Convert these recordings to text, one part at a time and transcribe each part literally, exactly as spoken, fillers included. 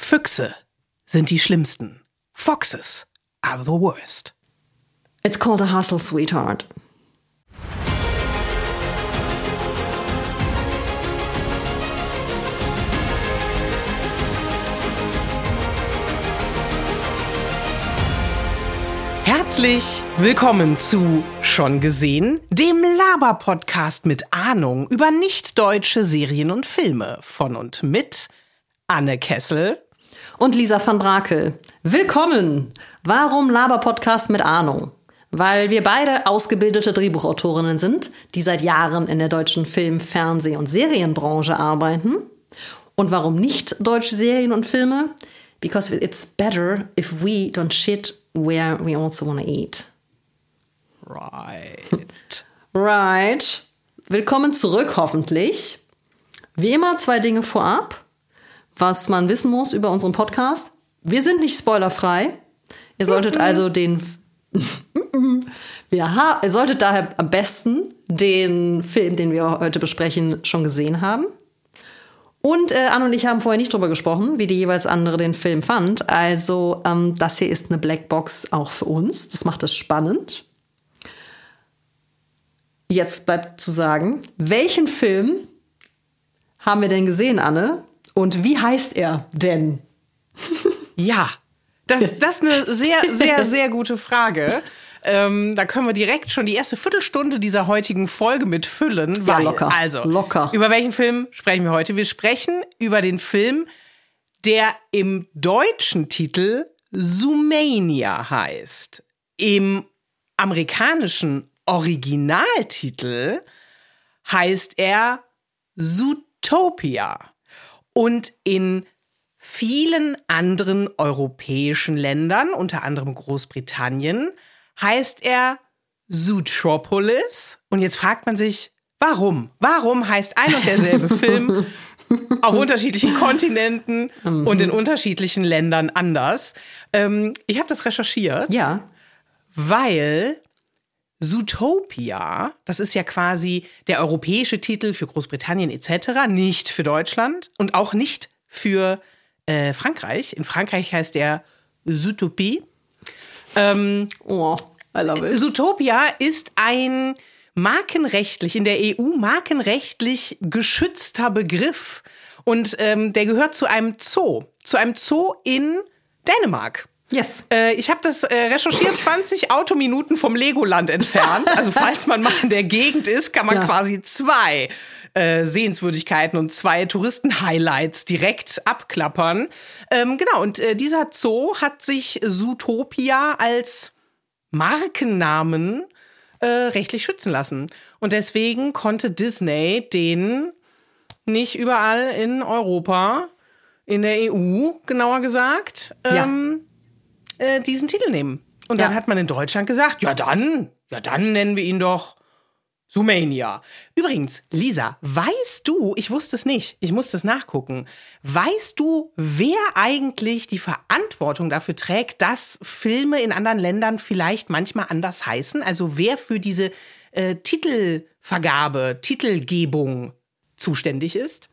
Füchse sind die schlimmsten. Foxes are the worst. It's called a hustle, sweetheart. Herzlich willkommen zu Schon gesehen, dem Laber-Podcast mit Ahnung über nicht-deutsche Serien und Filme von und mit Anne Kessel und Lisa van Brakel. Willkommen! Warum Laber-Podcast mit Ahnung? Weil wir beide ausgebildete Drehbuchautorinnen sind, die seit Jahren in der deutschen Film-, Fernseh- und Serienbranche arbeiten. Und warum nicht deutsche Serien und Filme? Because it's better if we don't shit where we also want to eat. Right. Right. Willkommen zurück, hoffentlich. Wie immer zwei Dinge vorab, was man wissen muss über unseren Podcast. Wir sind nicht spoilerfrei. Ihr solltet also den... wir ha- ihr solltet daher am besten den Film, den wir heute besprechen, schon gesehen haben. Und äh, Anne und ich haben vorher nicht drüber gesprochen, wie die jeweils andere den Film fand. Also ähm, das hier ist eine Blackbox auch für uns. Das macht es spannend. Jetzt bleibt zu sagen, welchen Film haben wir denn gesehen, Anne? Und wie heißt er denn? Ja, das, das ist eine sehr, sehr, sehr gute Frage. Ähm, da können wir direkt schon die erste Viertelstunde dieser heutigen Folge mit füllen. Ja, weil, locker. Also, locker. Über welchen Film sprechen wir heute? Wir sprechen über den Film, der im deutschen Titel Zoomania heißt. Im amerikanischen Originaltitel heißt er Zootopia. Und in vielen anderen europäischen Ländern, unter anderem Großbritannien, heißt er Zootropolis. Und jetzt fragt man sich, warum? Warum heißt ein und derselbe Film auf unterschiedlichen Kontinenten mhm. und in unterschiedlichen Ländern anders? Ähm, ich habe das recherchiert, ja. weil Zootopia, das ist ja quasi der europäische Titel für Großbritannien et cetera, nicht für Deutschland und auch nicht für äh, Frankreich. In Frankreich heißt er Zootopie. Ähm, oh, I love it. Zootopia ist ein markenrechtlich, in der E U markenrechtlich geschützter Begriff. Und ähm, der gehört zu einem Zoo. Zu einem Zoo in Dänemark. Yes. Äh, ich habe das äh, recherchiert, zwanzig Autominuten vom Legoland entfernt. Also falls man mal in der Gegend ist, kann man ja. quasi zwei äh, Sehenswürdigkeiten und zwei Touristen-Highlights direkt abklappern. Ähm, genau, und äh, dieser Zoo hat sich Zootopia als Markennamen äh, rechtlich schützen lassen. Und deswegen konnte Disney den nicht überall in Europa, in der E U genauer gesagt, ähm, ja. äh, diesen Titel nehmen. Und dann ja. hat man in Deutschland gesagt, ja dann, ja dann nennen wir ihn doch Zoomania. Übrigens, Lisa, weißt du, ich wusste es nicht, ich musste es nachgucken, weißt du, wer eigentlich die Verantwortung dafür trägt, dass Filme in anderen Ländern vielleicht manchmal anders heißen? Also wer für diese äh, Titelvergabe, Titelgebung zuständig ist?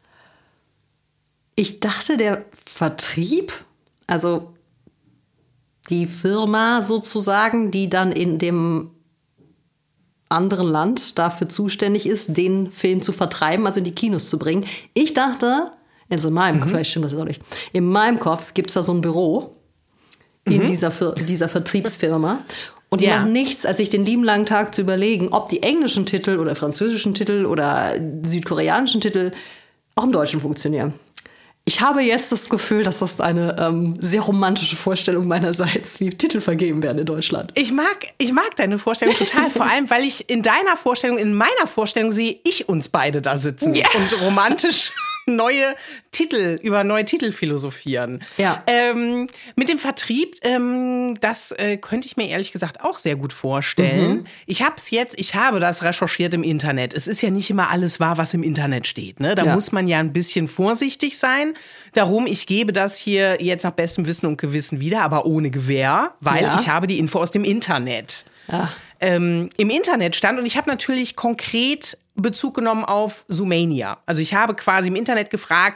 Ich dachte, der Vertrieb, also die Firma sozusagen, die dann in dem anderen Land dafür zuständig ist, den Film zu vertreiben, also in die Kinos zu bringen. Ich dachte, also in meinem, mhm. vielleicht stimmt das auch nicht, in meinem Kopf gibt es da so ein Büro mhm. in dieser, dieser Vertriebsfirma und die ja. machen nichts, als sich den lieben langen Tag zu überlegen, ob die englischen Titel oder französischen Titel oder südkoreanischen Titel auch im Deutschen funktionieren. Ich habe jetzt das Gefühl, dass das eine ähm, sehr romantische Vorstellung meinerseits, wie Titel vergeben werden in Deutschland. Ich mag, ich mag deine Vorstellung total, vor allem, weil ich in deiner Vorstellung, in meiner Vorstellung sehe ich uns beide da sitzen ja. und romantisch neue Titel, über neue Titel philosophieren. Ja. Ähm, mit dem Vertrieb, ähm, das äh, könnte ich mir ehrlich gesagt auch sehr gut vorstellen. Mhm. Ich hab's jetzt, ich habe das recherchiert im Internet. Es ist ja nicht immer alles wahr, was im Internet steht. Ne? Da ja. muss man ja ein bisschen vorsichtig sein. Darum, ich gebe das hier jetzt nach bestem Wissen und Gewissen wieder, aber ohne Gewähr, weil ja. ich habe die Info aus dem Internet. Ja. Ähm, im Internet stand, und ich habe natürlich konkret Bezug genommen auf Zoomania. Also ich habe quasi im Internet gefragt,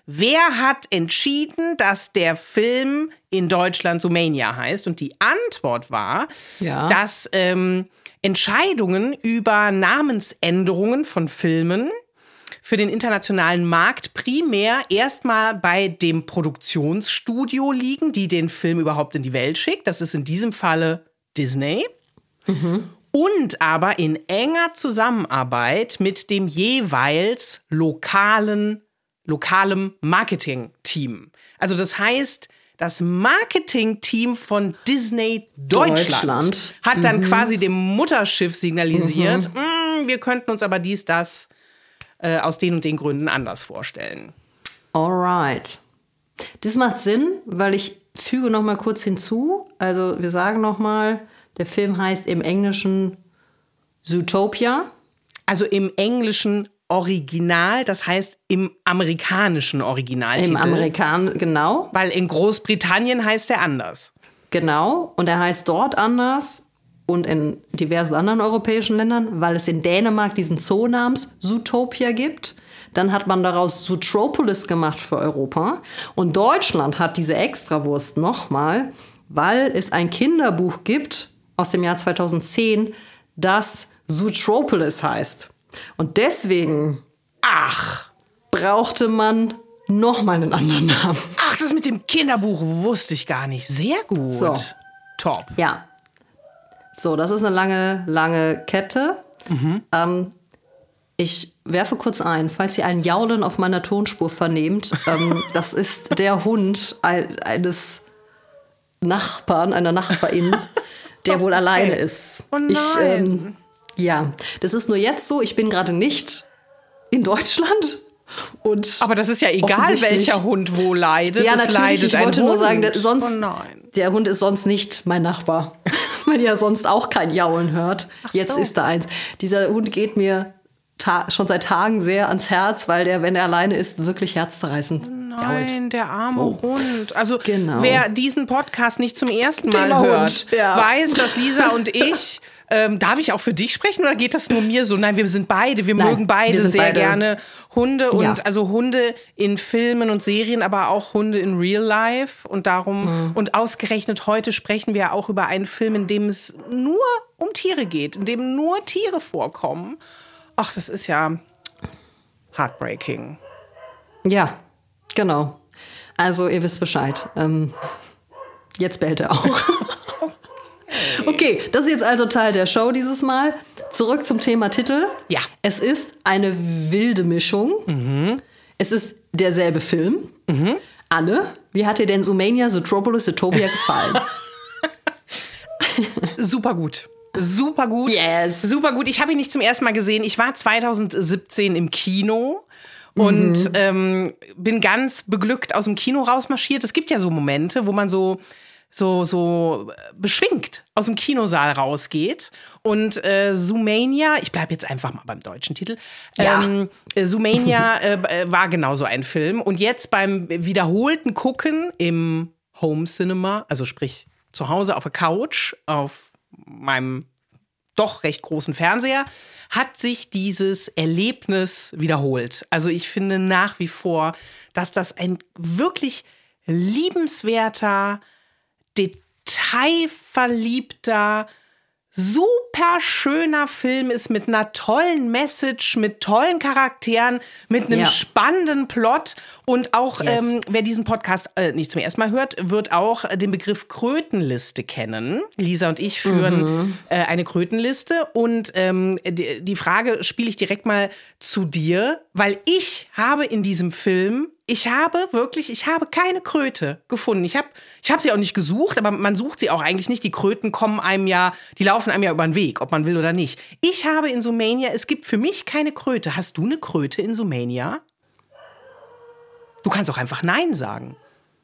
wer hat entschieden, dass der Film in Deutschland Zoomania heißt? Und die Antwort war, Ja. dass ähm, Entscheidungen über Namensänderungen von Filmen für den internationalen Markt primär erstmal bei dem Produktionsstudio liegen, die den Film überhaupt in die Welt schickt. Das ist in diesem Falle Disney. Mhm. Und aber in enger Zusammenarbeit mit dem jeweils lokalen, lokalem Marketing-Team. Also das heißt, das Marketing-Team von Disney Deutschland, Deutschland. hat dann quasi dem Mutterschiff signalisiert, "Mm, wir könnten uns aber dies, das äh, aus den und den Gründen anders vorstellen." Alright. Das macht Sinn, weil ich füge noch mal kurz hinzu. Also wir sagen noch mal, der Film heißt im Englischen Zootopia. Also im englischen Original, das heißt im amerikanischen Originaltitel. Im Amerikan, genau. Weil in Großbritannien heißt er anders. Genau. Und er heißt dort anders und in diversen anderen europäischen Ländern, weil es in Dänemark diesen Zoo namens Zootopia gibt. Dann hat man daraus Zootropolis gemacht für Europa. Und Deutschland hat diese Extrawurst nochmal, weil es ein Kinderbuch gibt aus dem Jahr zweitausendzehn, das Zootropolis heißt. Und deswegen, ach, brauchte man nochmal einen anderen Namen. Ach, das mit dem Kinderbuch wusste ich gar nicht. Sehr gut. So. Top. Ja. So, das ist eine lange, lange Kette. Mhm. Ähm, ich werfe kurz ein, falls ihr ein Jaulen auf meiner Tonspur vernehmt, ähm, das ist der Hund ein, eines Nachbarn, einer Nachbarin, der wohl alleine ist. Oh nein. Ich, ähm, ja, das ist nur jetzt so, ich bin gerade nicht in Deutschland. Und Aber das ist ja egal, offensichtlich- welcher Hund wo leidet. Ja, es natürlich, leidet ich ein wollte Hund. nur sagen, der, sonst, Oh nein. der Hund ist sonst nicht mein Nachbar, weil er sonst auch kein Jaulen hört. Ach Jetzt so. ist da eins. Dieser Hund geht mir ta- schon seit Tagen sehr ans Herz, weil der, wenn er alleine ist, wirklich herzzerreißend jault. Nein, der arme So. Hund. Also Genau. wer diesen Podcast nicht zum ersten Mal Der hört, Hund, ja. weiß, dass Lisa und ich, ähm, darf ich auch für dich sprechen oder geht das nur mir so? Nein, wir sind beide, wir Nein, mögen beide wir sind sehr beide. gerne Hunde und Ja. also Hunde in Filmen und Serien, aber auch Hunde in Real Life und darum Mhm. und ausgerechnet heute sprechen wir auch über einen Film, in dem es nur um Tiere geht, in dem nur Tiere vorkommen. Ach, das ist ja heartbreaking. Ja, genau. Also ihr wisst Bescheid. Ähm, jetzt bellt er auch. Okay, das ist jetzt also Teil der Show dieses Mal. Zurück zum Thema Titel. Ja. Es ist eine wilde Mischung. Mhm. Es ist derselbe Film. Mhm. Anne, wie hat dir denn Zoomania, Zootropolis, Zootopia gefallen? Super gut. Super gut. Yes. Super gut. Ich habe ihn nicht zum ersten Mal gesehen. Ich war zweitausendsiebzehn im Kino und ähm, bin ganz beglückt aus dem Kino rausmarschiert. Es gibt ja so Momente, wo man so so so beschwingt aus dem Kinosaal rausgeht. Und äh, Zoomania, ich bleibe jetzt einfach mal beim deutschen Titel, Ja. ähm, äh, Zoomania äh, war genauso ein Film. Und jetzt beim wiederholten Gucken im Home Cinema, also sprich zu Hause auf der Couch, auf meinem doch recht großen Fernseher, hat sich dieses Erlebnis wiederholt. Also ich finde nach wie vor, dass das ein wirklich liebenswerter, detailverliebter, super schöner Film ist mit einer tollen Message, mit tollen Charakteren, mit einem Ja. spannenden Plot. Und auch, Yes. ähm, wer diesen Podcast äh, nicht zum ersten Mal hört, wird auch den Begriff Krötenliste kennen. Lisa und ich führen äh, eine Krötenliste. Und ähm, die, die Frage spiele ich direkt mal zu dir, weil ich habe in diesem Film Ich habe wirklich, ich habe keine Kröte gefunden. Ich habe ich hab sie auch nicht gesucht, aber man sucht sie auch eigentlich nicht. Die Kröten kommen einem ja, die laufen einem ja über den Weg, ob man will oder nicht. Ich habe in Zoomania, es gibt für mich keine Kröte. Hast du eine Kröte in Zoomania? Du kannst auch einfach Nein sagen.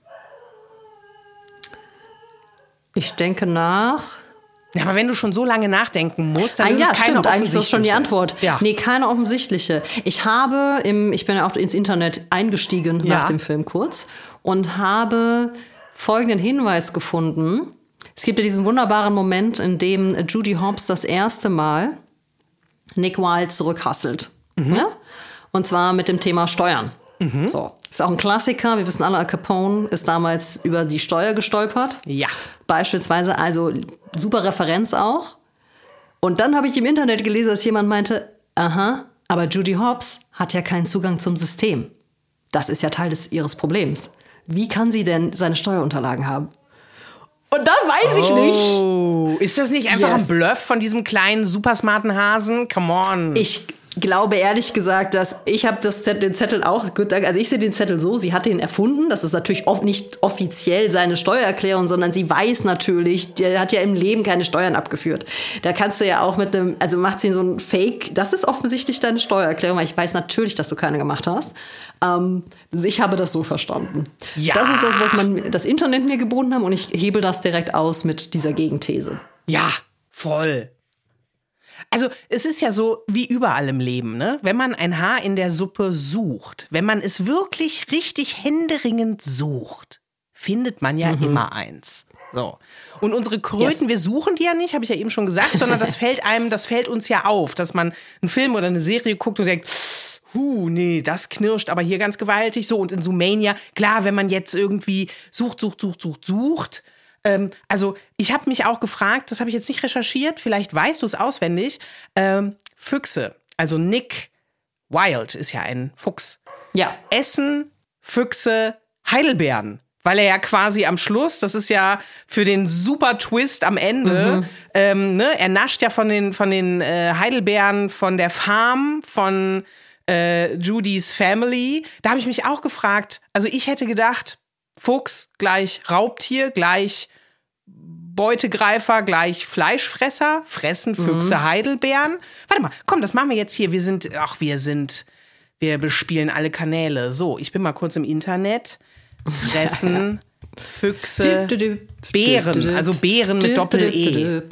Ich denke nach. Ja, aber wenn du schon so lange nachdenken musst, dann Ah, ist ja, es keine stimmt, eigentlich ist das schon die offensichtliche. Antwort. Ja. Nee, keine offensichtliche. Ich habe, im, ich bin ja auch ins Internet eingestiegen Ja. nach dem Film kurz und habe folgenden Hinweis gefunden. Es gibt ja diesen wunderbaren Moment, in dem Judy Hopps das erste Mal Nick Wilde zurückhasselt. Mhm. Ja? Und zwar mit dem Thema Steuern. Mhm. So, ist auch ein Klassiker. Wir wissen alle, Al Capone ist damals über die Steuer gestolpert. Ja. Beispielsweise, also super Referenz auch. Und dann habe ich im Internet gelesen, dass jemand meinte, aha, aber Judy Hopps hat ja keinen Zugang zum System. Das ist ja Teil des, ihres Problems. Wie kann sie denn seine Steuerunterlagen haben? Und da weiß ich nicht. Oh, ist das nicht einfach Yes. ein Bluff von diesem kleinen, supersmarten Hasen? Come on. Ich glaube ehrlich gesagt, dass ich habe das Zettel, den Zettel auch, gut, also ich sehe den Zettel so, sie hat den erfunden, das ist natürlich oft nicht offiziell seine Steuererklärung, sondern sie weiß natürlich, der hat ja im Leben keine Steuern abgeführt. Da kannst du ja auch mit einem, also macht sie so ein Fake, das ist offensichtlich deine Steuererklärung, weil ich weiß natürlich, dass du keine gemacht hast. Ähm, ich habe das so verstanden. Ja. Das ist das, was man das Internet mir geboten hat und ich hebel das direkt aus mit dieser Gegenthese. Ja, voll. Also es ist ja so wie überall im Leben, ne? Wenn man ein Haar in der Suppe sucht, wenn man es wirklich richtig händeringend sucht, findet man ja mhm. immer eins. So. Und unsere Kröten, yes. wir suchen die ja nicht, habe ich ja eben schon gesagt, sondern das fällt einem, das fällt uns ja auf, dass man einen Film oder eine Serie guckt und denkt, huh, nee, das knirscht aber hier ganz gewaltig. So, und in Zoomania, klar, wenn man jetzt irgendwie sucht, sucht, sucht, sucht, sucht, Ähm, also ich habe mich auch gefragt, das habe ich jetzt nicht recherchiert, vielleicht weißt du es auswendig, ähm, Füchse, also Nick Wilde ist ja ein Fuchs. Ja. Essen Füchse Heidelbeeren, weil er ja quasi am Schluss, das ist ja für den super Twist am Ende, mhm. ähm, ne, er nascht ja von den, von den äh, Heidelbeeren von der Farm, von äh, Judys Family. Da habe ich mich auch gefragt, also ich hätte gedacht, Fuchs gleich Raubtier, gleich Beutegreifer, gleich Fleischfresser, fressen Füchse mhm. Heidelbeeren. Warte mal, komm, das machen wir jetzt hier. Wir sind, ach, wir sind, wir bespielen alle Kanäle. So, ich bin mal kurz im Internet. Fressen Füchse Beeren, also Beeren mit Doppel-E.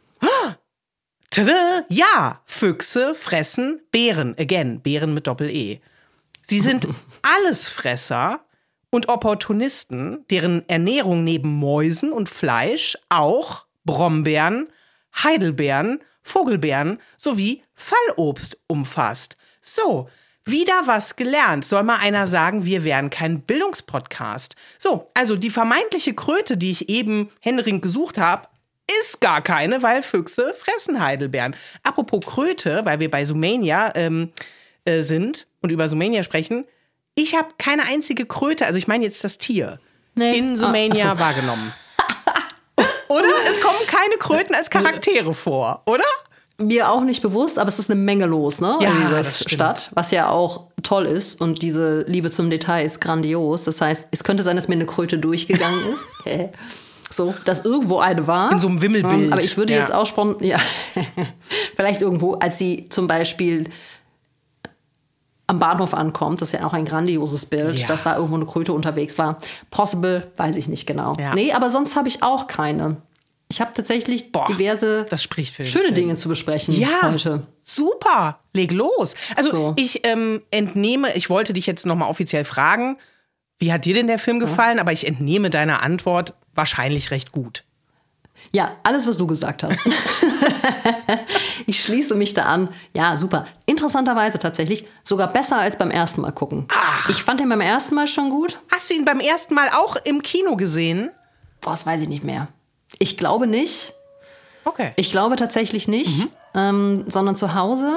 Tada, ja, Füchse fressen Beeren. Again, Beeren mit Doppel-E. Sie sind Allesfresser und Opportunisten, deren Ernährung neben Mäusen und Fleisch auch Brombeeren, Heidelbeeren, Vogelbeeren sowie Fallobst umfasst. So, wieder was gelernt. Soll mal einer sagen, wir wären kein Bildungspodcast. So, also die vermeintliche Kröte, die ich eben händeringend gesucht habe, ist gar keine, weil Füchse fressen Heidelbeeren. Apropos Kröte, weil wir bei Zoomania ähm, äh, sind und über Zoomania sprechen, ich habe keine einzige Kröte, also ich meine jetzt das Tier, nee. in Zoomania ah, so. wahrgenommen. Oder? Es kommen keine Kröten als Charaktere vor, oder? Mir auch nicht bewusst, aber es ist eine Menge los, ne? Ja, in dieser das stimmt. Stadt, was ja auch toll ist und diese Liebe zum Detail ist grandios. Das heißt, es könnte sein, dass mir eine Kröte durchgegangen ist. So, dass irgendwo eine war. In so einem Wimmelbild. Aber ich würde ja. jetzt auch spontan, ja, vielleicht irgendwo, als sie zum Beispiel am Bahnhof ankommt, das ist ja auch ein grandioses Bild, ja. dass da irgendwo eine Kröte unterwegs war. Possible, weiß ich nicht genau. Ja. Nee, aber sonst habe ich auch keine. Ich habe tatsächlich Boah, diverse das spricht für schöne Film. Dinge zu besprechen ja, heute. Super, leg los. Also so. ich ähm, entnehme, ich wollte dich jetzt nochmal offiziell fragen, wie hat dir denn der Film gefallen? Ja. Aber ich entnehme deiner Antwort wahrscheinlich recht gut. Ja, alles, was du gesagt hast. Ich schließe mich da an. Ja, super. Interessanterweise tatsächlich sogar besser als beim ersten Mal gucken. Ach. Ich fand ihn beim ersten Mal schon gut. Hast du ihn beim ersten Mal auch im Kino gesehen? Boah, das weiß ich nicht mehr. Ich glaube nicht. Okay. Ich glaube tatsächlich nicht, mhm. ähm, sondern zu Hause.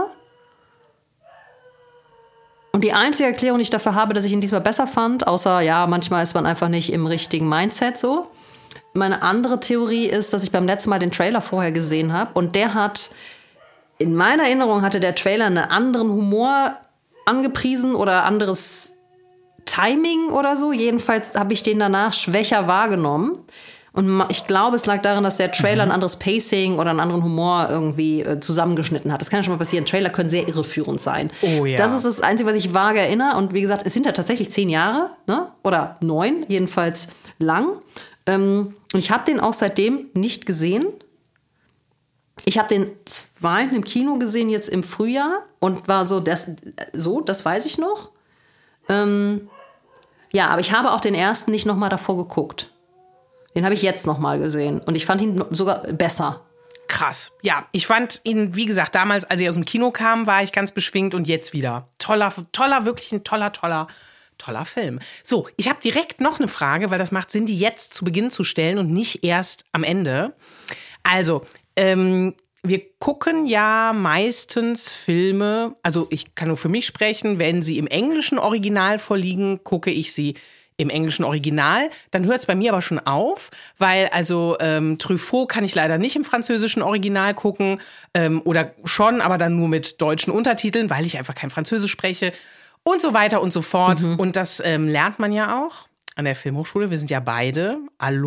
Und die einzige Erklärung, die ich dafür habe, dass ich ihn diesmal besser fand, außer, ja, manchmal ist man einfach nicht im richtigen Mindset so. Meine andere Theorie ist, dass ich beim letzten Mal den Trailer vorher gesehen habe und der hat, in meiner Erinnerung hatte der Trailer einen anderen Humor angepriesen oder anderes Timing oder so. Jedenfalls habe ich den danach schwächer wahrgenommen. Und ich glaube, es lag daran, dass der Trailer ein anderes Pacing oder einen anderen Humor irgendwie äh, zusammengeschnitten hat. Das kann ja schon mal passieren. Trailer können sehr irreführend sein. Oh ja. Das ist das Einzige, was ich vage erinnere. Und wie gesagt, es sind ja tatsächlich zehn Jahre, ne? Oder neun, jedenfalls lang. Ähm, und ich habe den auch seitdem nicht gesehen. Ich habe den zweiten im Kino gesehen, jetzt im Frühjahr. Und war so, das, so, das weiß ich noch. Ähm, ja, aber ich habe auch den ersten nicht noch mal davor geguckt. Den habe ich jetzt noch mal gesehen. Und ich fand ihn sogar besser. Krass. Ja, ich fand ihn, wie gesagt, damals, als ich aus dem Kino kam, war ich ganz beschwingt und jetzt wieder. Toller, toller, wirklich ein toller, toller, Toller Film. So, ich habe direkt noch eine Frage, weil das macht Sinn, die jetzt zu Beginn zu stellen und nicht erst am Ende. Also, ähm, wir gucken ja meistens Filme, also ich kann nur für mich sprechen, wenn sie im englischen Original vorliegen, gucke ich sie im englischen Original. Dann hört es bei mir aber schon auf, weil also ähm, Truffaut kann ich leider nicht im französischen Original gucken ähm, oder schon, aber dann nur mit deutschen Untertiteln, weil ich einfach kein Französisch spreche und so weiter und so fort. Mhm. Und das ähm, lernt man ja auch an der Filmhochschule. Wir sind ja beide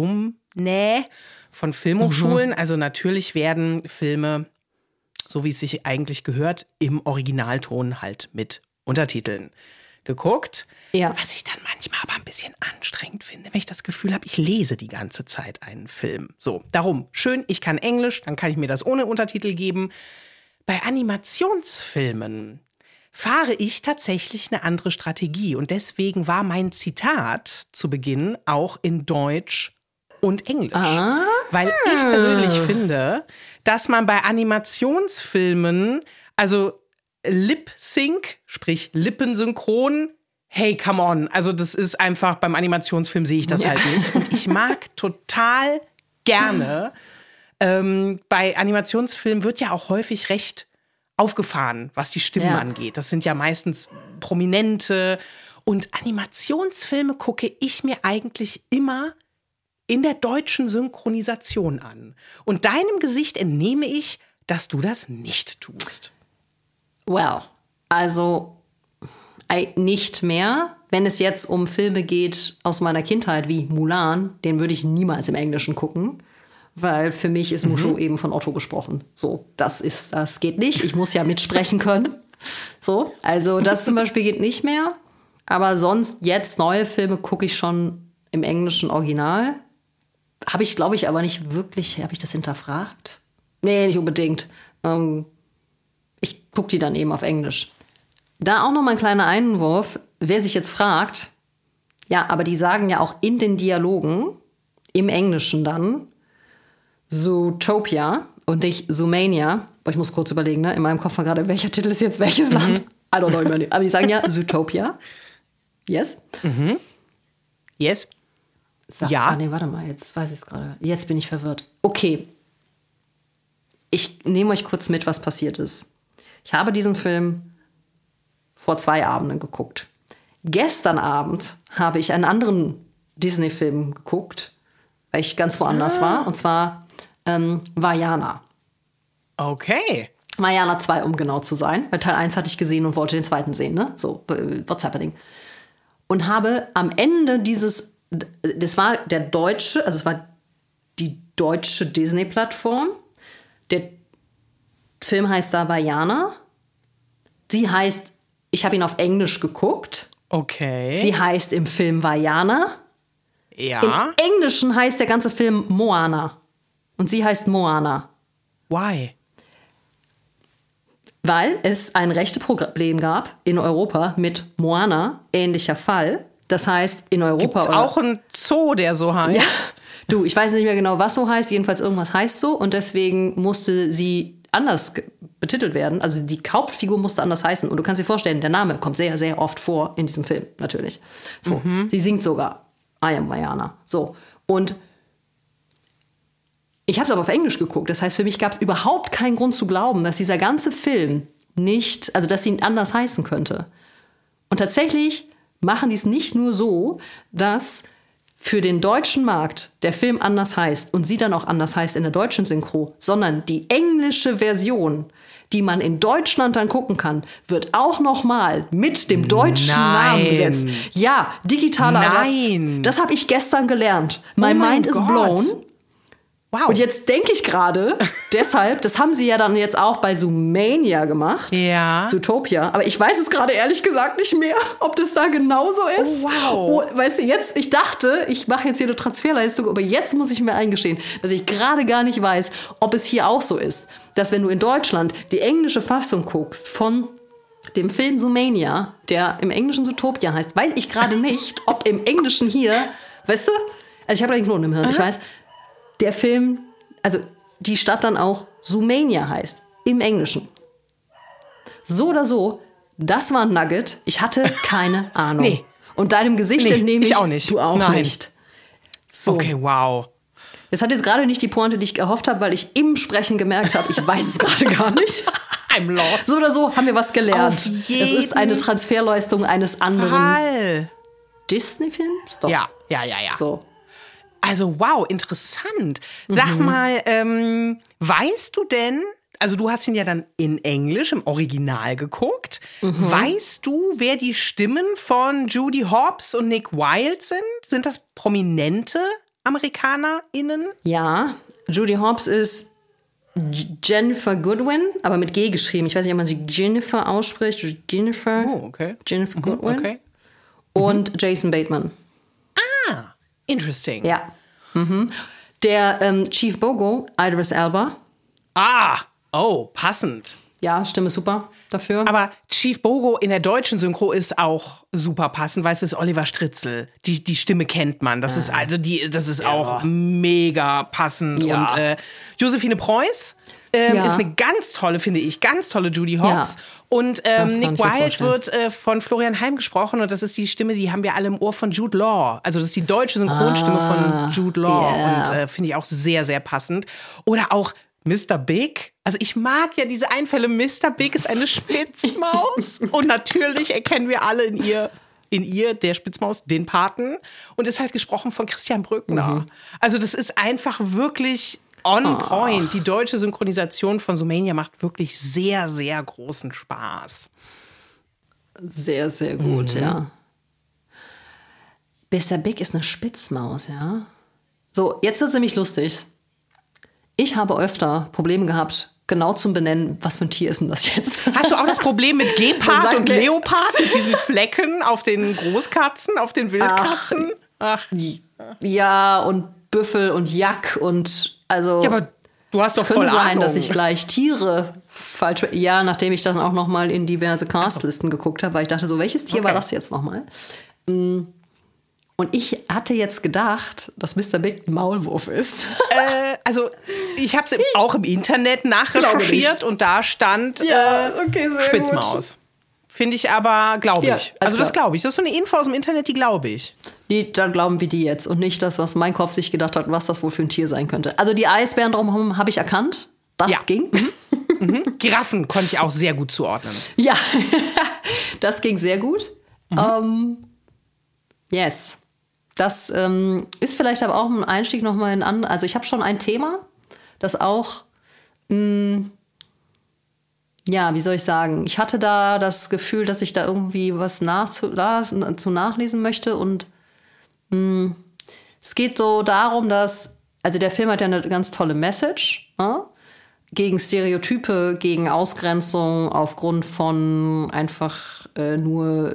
Alumni von Filmhochschulen. Mhm. Also natürlich werden Filme, so wie es sich eigentlich gehört, im Originalton halt mit Untertiteln geguckt. Ja. Was ich dann manchmal aber ein bisschen anstrengend finde, wenn ich das Gefühl habe, ich lese die ganze Zeit einen Film. So, darum, schön, ich kann Englisch, dann kann ich mir das ohne Untertitel geben. Bei Animationsfilmen fahre ich tatsächlich eine andere Strategie. Und deswegen war mein Zitat zu Beginn auch in Deutsch und Englisch. Ah. Weil ich persönlich finde, dass man bei Animationsfilmen, also Lip-Sync, sprich Lippensynchron, hey, come on. Also das ist einfach, beim Animationsfilm sehe ich das ja. halt nicht. Und ich mag total gerne, ähm, bei Animationsfilmen wird ja auch häufig recht aufgefahren, was die Stimmen ja. angeht. Das sind ja meistens Prominente. Und Animationsfilme gucke ich mir eigentlich immer in der deutschen Synchronisation an. Und deinem Gesicht entnehme ich, dass du das nicht tust. Well, also nicht mehr. Wenn es jetzt um Filme geht aus meiner Kindheit wie Mulan, den würde ich niemals im Englischen gucken, weil für mich ist Mushu mhm. eben von Otto gesprochen. So, das ist, das geht nicht. Ich muss ja mitsprechen können. So, also das zum Beispiel geht nicht mehr. Aber sonst jetzt neue Filme gucke ich schon im englischen Original. Habe ich, glaube ich, aber nicht wirklich, habe ich das hinterfragt? Nee, nicht unbedingt. Ähm, ich gucke die dann eben auf Englisch. Da auch noch mal ein kleiner Einwurf. Wer sich jetzt fragt, ja, aber die sagen ja auch in den Dialogen, im Englischen dann, Zootopia und nicht Zoomania. Aber ich muss kurz überlegen, ne? In meinem Kopf war gerade, welcher Titel ist jetzt welches mhm. Land? I don't know. Immer. Aber die sagen ja Zootopia. Yes? Mhm. Yes. Sag, ja. Ah, nee, warte mal, jetzt weiß ich es gerade. Jetzt bin ich verwirrt. Okay. Ich nehme euch kurz mit, was passiert ist. Ich habe diesen Film vor zwei Abenden geguckt. Gestern Abend habe ich einen anderen Disney-Film geguckt, weil ich ganz woanders ah. war. Und zwar ähm, Vaiana. Okay. Vaiana zwei, um genau zu sein. Weil Teil eins hatte ich gesehen und wollte den zweiten sehen. Ne? So, what's happening? Und habe am Ende dieses, das war der deutsche, also es war die deutsche Disney-Plattform. Der Film heißt da Vaiana. Sie heißt, ich habe ihn auf Englisch geguckt. Okay. Sie heißt im Film Vaiana. Ja. Im Englischen heißt der ganze Film Moana. Und sie heißt Moana. Why? Weil es ein Rechteproblem gab in Europa mit Moana, ähnlicher Fall. Das heißt, in Europa... Gibt's auch einen Zoo, der so heißt? Ja. Du, ich weiß nicht mehr genau, was so heißt. Jedenfalls irgendwas heißt so. Und deswegen musste sie anders betitelt werden. Also die Hauptfigur musste anders heißen. Und du kannst dir vorstellen, der Name kommt sehr, sehr oft vor in diesem Film, natürlich. So, mhm. Sie singt sogar I am Vaiana. So, und ich habe es aber auf Englisch geguckt. Das heißt, für mich gab es überhaupt keinen Grund zu glauben, dass dieser ganze Film nicht, also dass sie anders heißen könnte. Und tatsächlich machen die es nicht nur so, dass für den deutschen Markt der Film anders heißt und sie dann auch anders heißt in der deutschen Synchro, sondern die englische Version, die man in Deutschland dann gucken kann, wird auch noch mal mit dem deutschen Nein. Namen besetzt. Ja, digitaler Nein. Ersatz. Das habe ich gestern gelernt. My oh mind is Gott. blown. Wow. Und jetzt denke ich gerade, deshalb, das haben sie ja dann jetzt auch bei Zoomania gemacht. Ja. Zootopia. Aber ich weiß es gerade ehrlich gesagt nicht mehr, ob das da genauso ist. Oh, wow. Oh, weißt du, jetzt, ich dachte, ich mache jetzt hier eine Transferleistung, aber jetzt muss ich mir eingestehen, dass ich gerade gar nicht weiß, ob es hier auch so ist, dass wenn du in Deutschland die englische Fassung guckst von dem Film Zoomania, der im Englischen Zootopia heißt, weiß ich gerade nicht, ob im Englischen hier, weißt du, also ich habe da einen Knoten im Hirn, Aha. ich weiß, der Film, also die Stadt dann auch Zoomania heißt, im Englischen. So oder so, das war ein Nugget. Ich hatte keine Ahnung. Nee. Und deinem Gesicht Nee, entnehme ich, ich auch nicht. du auch Nein. nicht. So. Okay, wow. Das hat jetzt gerade nicht die Pointe, die ich gehofft habe, weil ich im Sprechen gemerkt habe, ich weiß es gerade gar nicht. I'm lost. So oder so haben wir was gelernt. Auf Es ist eine jeden Transferleistung eines anderen Fall. Disney-Films? Doch. Ja, ja, ja, ja. So. Also wow, interessant. Sag Mhm. mal, ähm, weißt du denn, also du hast ihn ja dann in Englisch im Original geguckt. Mhm. Weißt du, wer die Stimmen von Judy Hopps und Nick Wilde sind? Sind das prominente AmerikanerInnen? Ja, Judy Hopps ist J- Jennifer Goodwin, aber mit G geschrieben. Ich weiß nicht, ob man sie Jennifer ausspricht oder Jennifer. Oh, okay. Jennifer Goodwin. Okay. Und Jason Bateman. Ah, interesting. Ja. Mhm. Der ähm, Chief Bogo, Idris Elba. Ah, oh, passend. Ja, Stimme super dafür. Aber Chief Bogo in der deutschen Synchro ist auch super passend, weil es ist Oliver Stritzel. Die, die Stimme kennt man. Das ist also die, das ist auch mega passend. Ja. Und äh, Josephine Preuß ähm, Ja. ist eine ganz tolle, finde ich, ganz tolle Judy Hopps. Ja. Und Das ähm, kann Nick ich mir Wilde vorstellen. wird äh, von Florian Heim gesprochen und das ist die Stimme, die haben wir alle im Ohr von Jude Law. Also das ist die deutsche Synchronstimme Ah, von Jude Law yeah. und äh, finde ich auch sehr, sehr passend. Oder auch Mister Big. Also ich mag ja diese Einfälle. Mister Big ist eine Spitzmaus. Und natürlich erkennen wir alle in ihr, in ihr, der Spitzmaus, den Paten. Und ist halt gesprochen von Christian Brückner. Mhm. Also das ist einfach wirklich on point. Die deutsche Synchronisation von Sumania macht wirklich sehr, sehr großen Spaß. Sehr, sehr gut, Mhm. ja. Mister Big ist eine Spitzmaus, ja. So, jetzt wird es nämlich lustig. Ich habe öfter Probleme gehabt, genau zu benennen, was für ein Tier ist denn das jetzt? Hast du auch das Problem mit Gepard Sag und mir- Leopard? Mit diesen Flecken auf den Großkatzen, auf den Wildkatzen? Ach. Ja, und Büffel und Jack und also. Ja, aber du hast doch es könnte voll sein, Ahnung. dass ich gleich Tiere falsch. Ja, nachdem ich das auch noch mal in diverse Castlisten geguckt habe, weil ich dachte so, welches Tier war Okay. das jetzt noch mal? Und ich hatte jetzt gedacht, dass Mister Big ein Maulwurf ist. Äh, also, ich habe es auch im Internet Glaube nachrecherchiert nicht. und da stand Ja, okay, sehr Spitzmaus. Finde ich aber, glaube ich. Ja, alles also, das klar. glaube ich. Das ist so eine Info aus dem Internet, die glaube ich. Die, dann glauben wir die jetzt und nicht das, was mein Kopf sich gedacht hat, was das wohl für ein Tier sein könnte. Also die Eisbären drumherum habe ich erkannt. Das Ja. ging. Giraffen konnte ich auch sehr gut zuordnen. Ja, das ging sehr gut. Mhm. Ähm, yes. Das ähm, ist vielleicht aber auch ein Einstieg nochmal in an. Also ich habe schon ein Thema, das auch, mh, ja, wie soll ich sagen, ich hatte da das Gefühl, dass ich da irgendwie was nachzu, da, zu nachlesen möchte und mh, es geht so darum, dass, also der Film hat ja eine ganz tolle Message, ne? Gegen Stereotype, gegen Ausgrenzung aufgrund von einfach äh, nur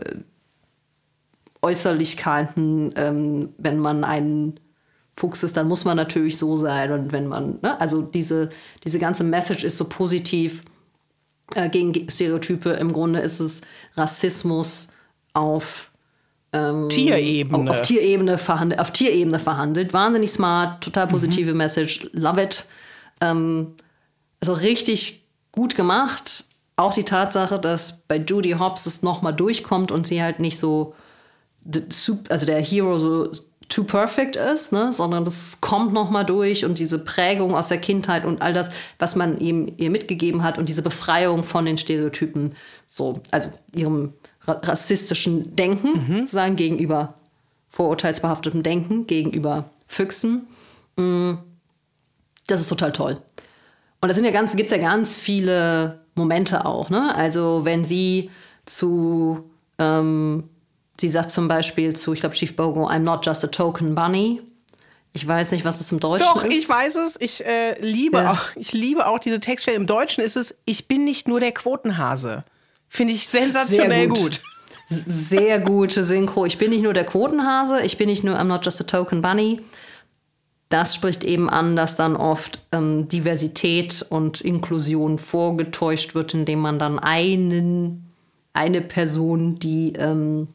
Äußerlichkeiten. Ähm, wenn man ein Fuchs ist, dann muss man natürlich so sein. Und wenn man, ne? Also diese, diese ganze Message ist so positiv äh, gegen Stereotype. Im Grunde ist es Rassismus auf ähm, Tierebene. Auf, auf Tierebene verhandelt, auf Tierebene verhandelt. Wahnsinnig smart, total positive Mhm. Message, love it. Ähm, also richtig gut gemacht. Auch die Tatsache, dass bei Judy Hopps es nochmal durchkommt und sie halt nicht so, also der Hero so too perfect ist, ne? Sondern das kommt nochmal durch und diese Prägung aus der Kindheit und all das, was man ihm ihr mitgegeben hat und diese Befreiung von den Stereotypen, so, also ihrem ra- rassistischen Denken, sozusagen gegenüber vorurteilsbehaftetem Denken, gegenüber Füchsen. Mm, Das ist total toll. Und da sind ja ganz, gibt's ja ganz viele Momente auch, ne? Also wenn sie zu, ähm, sie sagt zum Beispiel zu, ich glaube, Chief Bogo, I'm not just a token bunny. Ich weiß nicht, was es im Deutschen Doch, ist. ich weiß es. Ich äh, liebe Ja. auch, ich liebe auch diese Textstelle. Im Deutschen ist es, ich bin nicht nur der Quotenhase. Finde ich sensationell Sehr gut. gut. Sehr gute Synchro. Ich bin nicht nur der Quotenhase, ich bin nicht nur I'm not just a token bunny. Das spricht eben an, dass dann oft ähm, Diversität und Inklusion vorgetäuscht wird, indem man dann einen, eine Person, die ähm,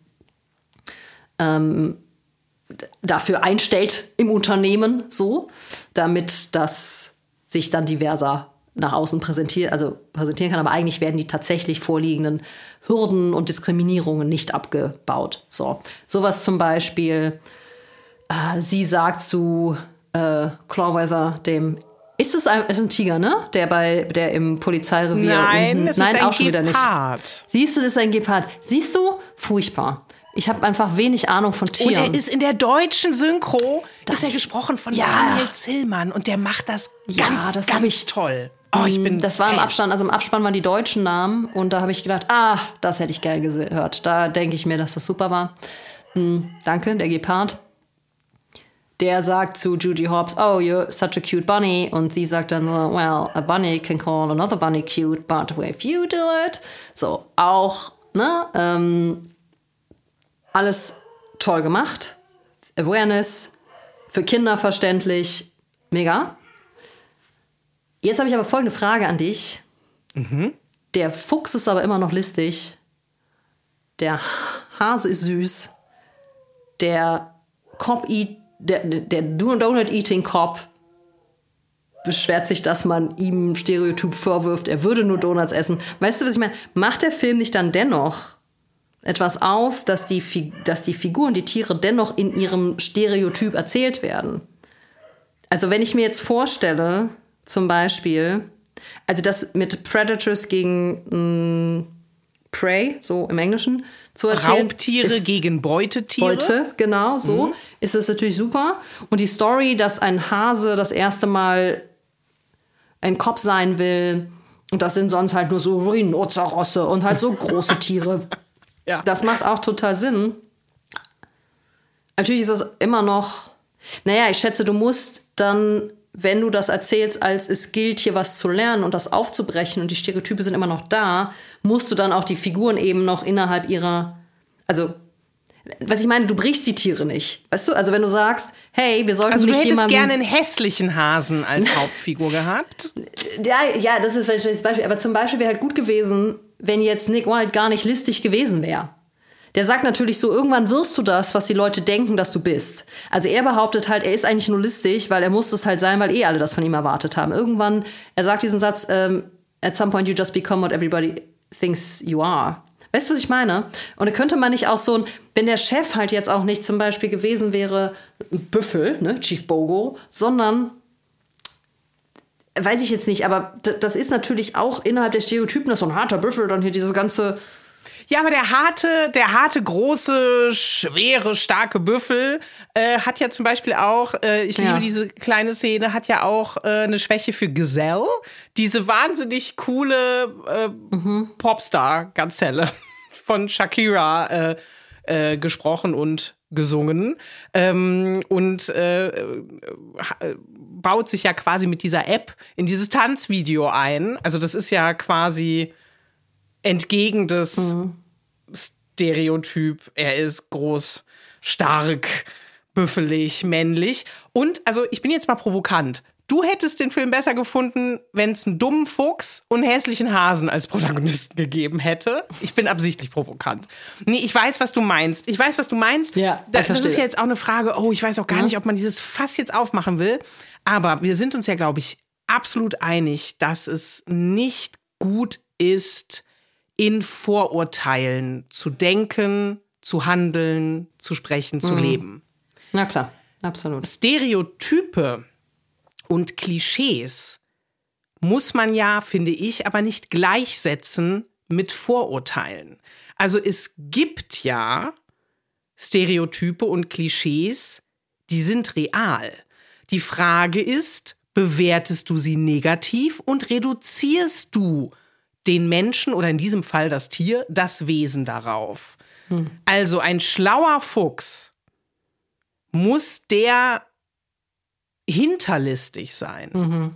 ähm, dafür einstellt im Unternehmen, so, damit das sich dann diverser nach außen präsentieren, also präsentieren kann, aber eigentlich werden die tatsächlich vorliegenden Hürden und Diskriminierungen nicht abgebaut. So, sowas zum Beispiel, äh, sie sagt zu äh, Clawweather, dem, ist es ein, ist ein Tiger, ne? Der bei, der im Polizeirevier Nein, unten, es nein, ist ein auch schon wieder nicht. Gepard. Siehst du, das ist ein Gepard. Siehst du? Furchtbar. Ich habe einfach wenig Ahnung von Tieren. Und er ist in der deutschen Synchro, da ist er gesprochen von Ja. Daniel Zillmann und der macht das ganz, Ja, das ganz hab ich- toll. Oh, ich bin Das war im Fan. Abspann, also im Abspann waren die deutschen Namen und da habe ich gedacht, ah, das hätte ich geil gehört. Da denke ich mir, dass das super war. Hm, danke, der Gepard. Der sagt zu Judy Hopps, oh, you're such a cute bunny. Und sie sagt dann so, well, a bunny can call another bunny cute, but if you do it. So, auch, ne, ähm, alles toll gemacht. Awareness, für Kinder verständlich, mega. Jetzt habe ich aber folgende Frage an dich. Mhm. Der Fuchs ist aber immer noch listig. Der Hase ist süß. Der Cop eat, der, der Donut-Eating Cop beschwert sich, dass man ihm Stereotyp vorwirft, er würde nur Donuts essen. Weißt du, was ich meine? Macht der Film nicht dann dennoch etwas auf, dass die, Fi- dass die Figuren, die Tiere dennoch in ihrem Stereotyp erzählt werden? Also wenn ich mir jetzt vorstelle, zum Beispiel, also das mit Predators gegen mh, Prey, so im Englischen, zu erzählen. Raubtiere ist gegen Beutetiere. Beute, genau, so, Mhm. ist das natürlich super. Und die Story, dass ein Hase das erste Mal ein Cop sein will und das sind sonst halt nur so Rhinozerosse und halt so große Tiere. Ja. Das macht auch total Sinn. Natürlich ist das immer noch, naja, ich schätze, du musst dann, wenn du das erzählst, als es gilt, hier was zu lernen und das aufzubrechen und die Stereotype sind immer noch da, musst du dann auch die Figuren eben noch innerhalb ihrer, also, was ich meine, du brichst die Tiere nicht. Weißt du, also wenn du sagst, hey, wir sollten Also du nicht hättest jemanden... gerne einen hässlichen Hasen als Hauptfigur gehabt. Ja, ja, das ist vielleicht das Beispiel. Aber zum Beispiel wäre halt gut gewesen, wenn jetzt Nick Wilde gar nicht listig gewesen wäre. Der sagt natürlich so, irgendwann wirst du das, was die Leute denken, dass du bist. Also er behauptet halt, er ist eigentlich nur listig, weil er muss es halt sein, weil eh alle das von ihm erwartet haben. Irgendwann, er sagt diesen Satz, ähm, at some point you just become what everybody thinks you are. Weißt du, was ich meine? Und da könnte man nicht auch so ein, wenn der Chef halt jetzt auch nicht zum Beispiel gewesen wäre, ein Büffel, ne, Chief Bogo, sondern weiß ich jetzt nicht, aber d- das ist natürlich auch innerhalb der Stereotypen, dass so ein harter Büffel dann hier dieses ganze... Ja, aber der harte, der harte, große, schwere, starke Büffel äh, hat ja zum Beispiel auch, äh, ich liebe Ja. diese kleine Szene, hat ja auch äh, eine Schwäche für Gazelle. Diese wahnsinnig coole äh, Mhm. Popstar-Gazelle von Shakira äh, äh, gesprochen und gesungen. Ähm, und äh, ha- baut sich ja quasi mit dieser App in dieses Tanzvideo ein. Also das ist ja quasi entgegen des Mhm. Stereotyp. Er ist groß, stark, büffelig, männlich. Und, also ich bin jetzt mal provokant. Du hättest den Film besser gefunden, wenn es einen dummen Fuchs und einen hässlichen Hasen als Protagonisten gegeben hätte. Ich bin absichtlich provokant. Nee, ich weiß, was du meinst. Ich weiß, was du meinst. Ja, Da- ich das verstehe. ist ja jetzt auch eine Frage, oh, ich weiß auch gar Ja. nicht, ob man dieses Fass jetzt aufmachen will. Aber wir sind uns ja, glaube ich, absolut einig, dass es nicht gut ist, in Vorurteilen zu denken, zu handeln, zu sprechen, zu leben. Na klar, absolut. Stereotype und Klischees muss man ja, finde ich, aber nicht gleichsetzen mit Vorurteilen. Also es gibt ja Stereotype und Klischees, die sind real. Die Frage ist, bewertest du sie negativ und reduzierst du den Menschen oder in diesem Fall das Tier, das Wesen darauf? Hm. Also ein schlauer Fuchs, muss der hinterlistig sein? Mhm.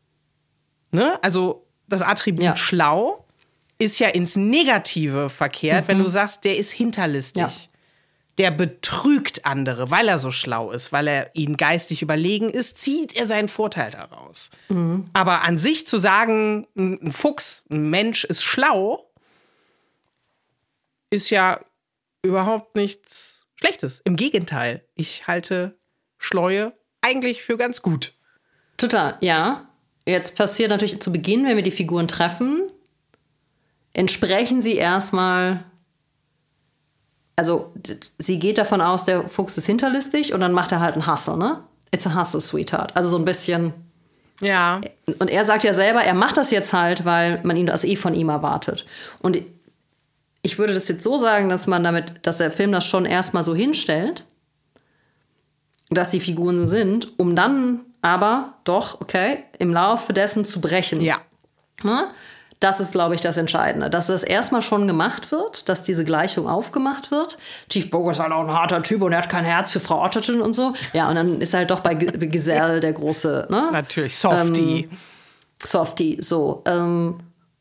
Ne? Also das Attribut Ja. schlau ist ja ins Negative verkehrt, wenn du sagst, der ist hinterlistig. Ja. Der betrügt andere, weil er so schlau ist, weil er ihnen geistig überlegen ist, zieht er seinen Vorteil daraus. Aber an sich zu sagen, ein ein Fuchs, ein Mensch ist schlau, ist ja überhaupt nichts Schlechtes. Im Gegenteil, ich halte Schleue eigentlich für ganz gut. Total, ja. jetzt passiert natürlich zu Beginn, wenn wir die Figuren treffen, entsprechen sie erstmal, also sie geht davon aus, der Fuchs ist hinterlistig und dann macht er halt einen Hustle, ne? It's a hustle, sweetheart. Also so ein bisschen. Ja. Und er sagt ja selber, er macht das jetzt halt, weil man ihm das eh von ihm erwartet. Und ich würde das jetzt so sagen, dass man damit, dass der Film das schon erstmal so hinstellt, dass die Figuren so sind, um dann aber doch, okay, im Laufe dessen zu brechen. Ja. Das ist, glaube ich, das Entscheidende. Dass das erstmal schon gemacht wird, dass diese Gleichung aufgemacht wird. Chief Bogo ist halt auch ein harter Typ und er hat kein Herz für Frau Otterton und so. Ja, und dann ist er halt doch bei G- Giselle der große, ne? Natürlich, Softie. Ähm, Softie, so. Ähm,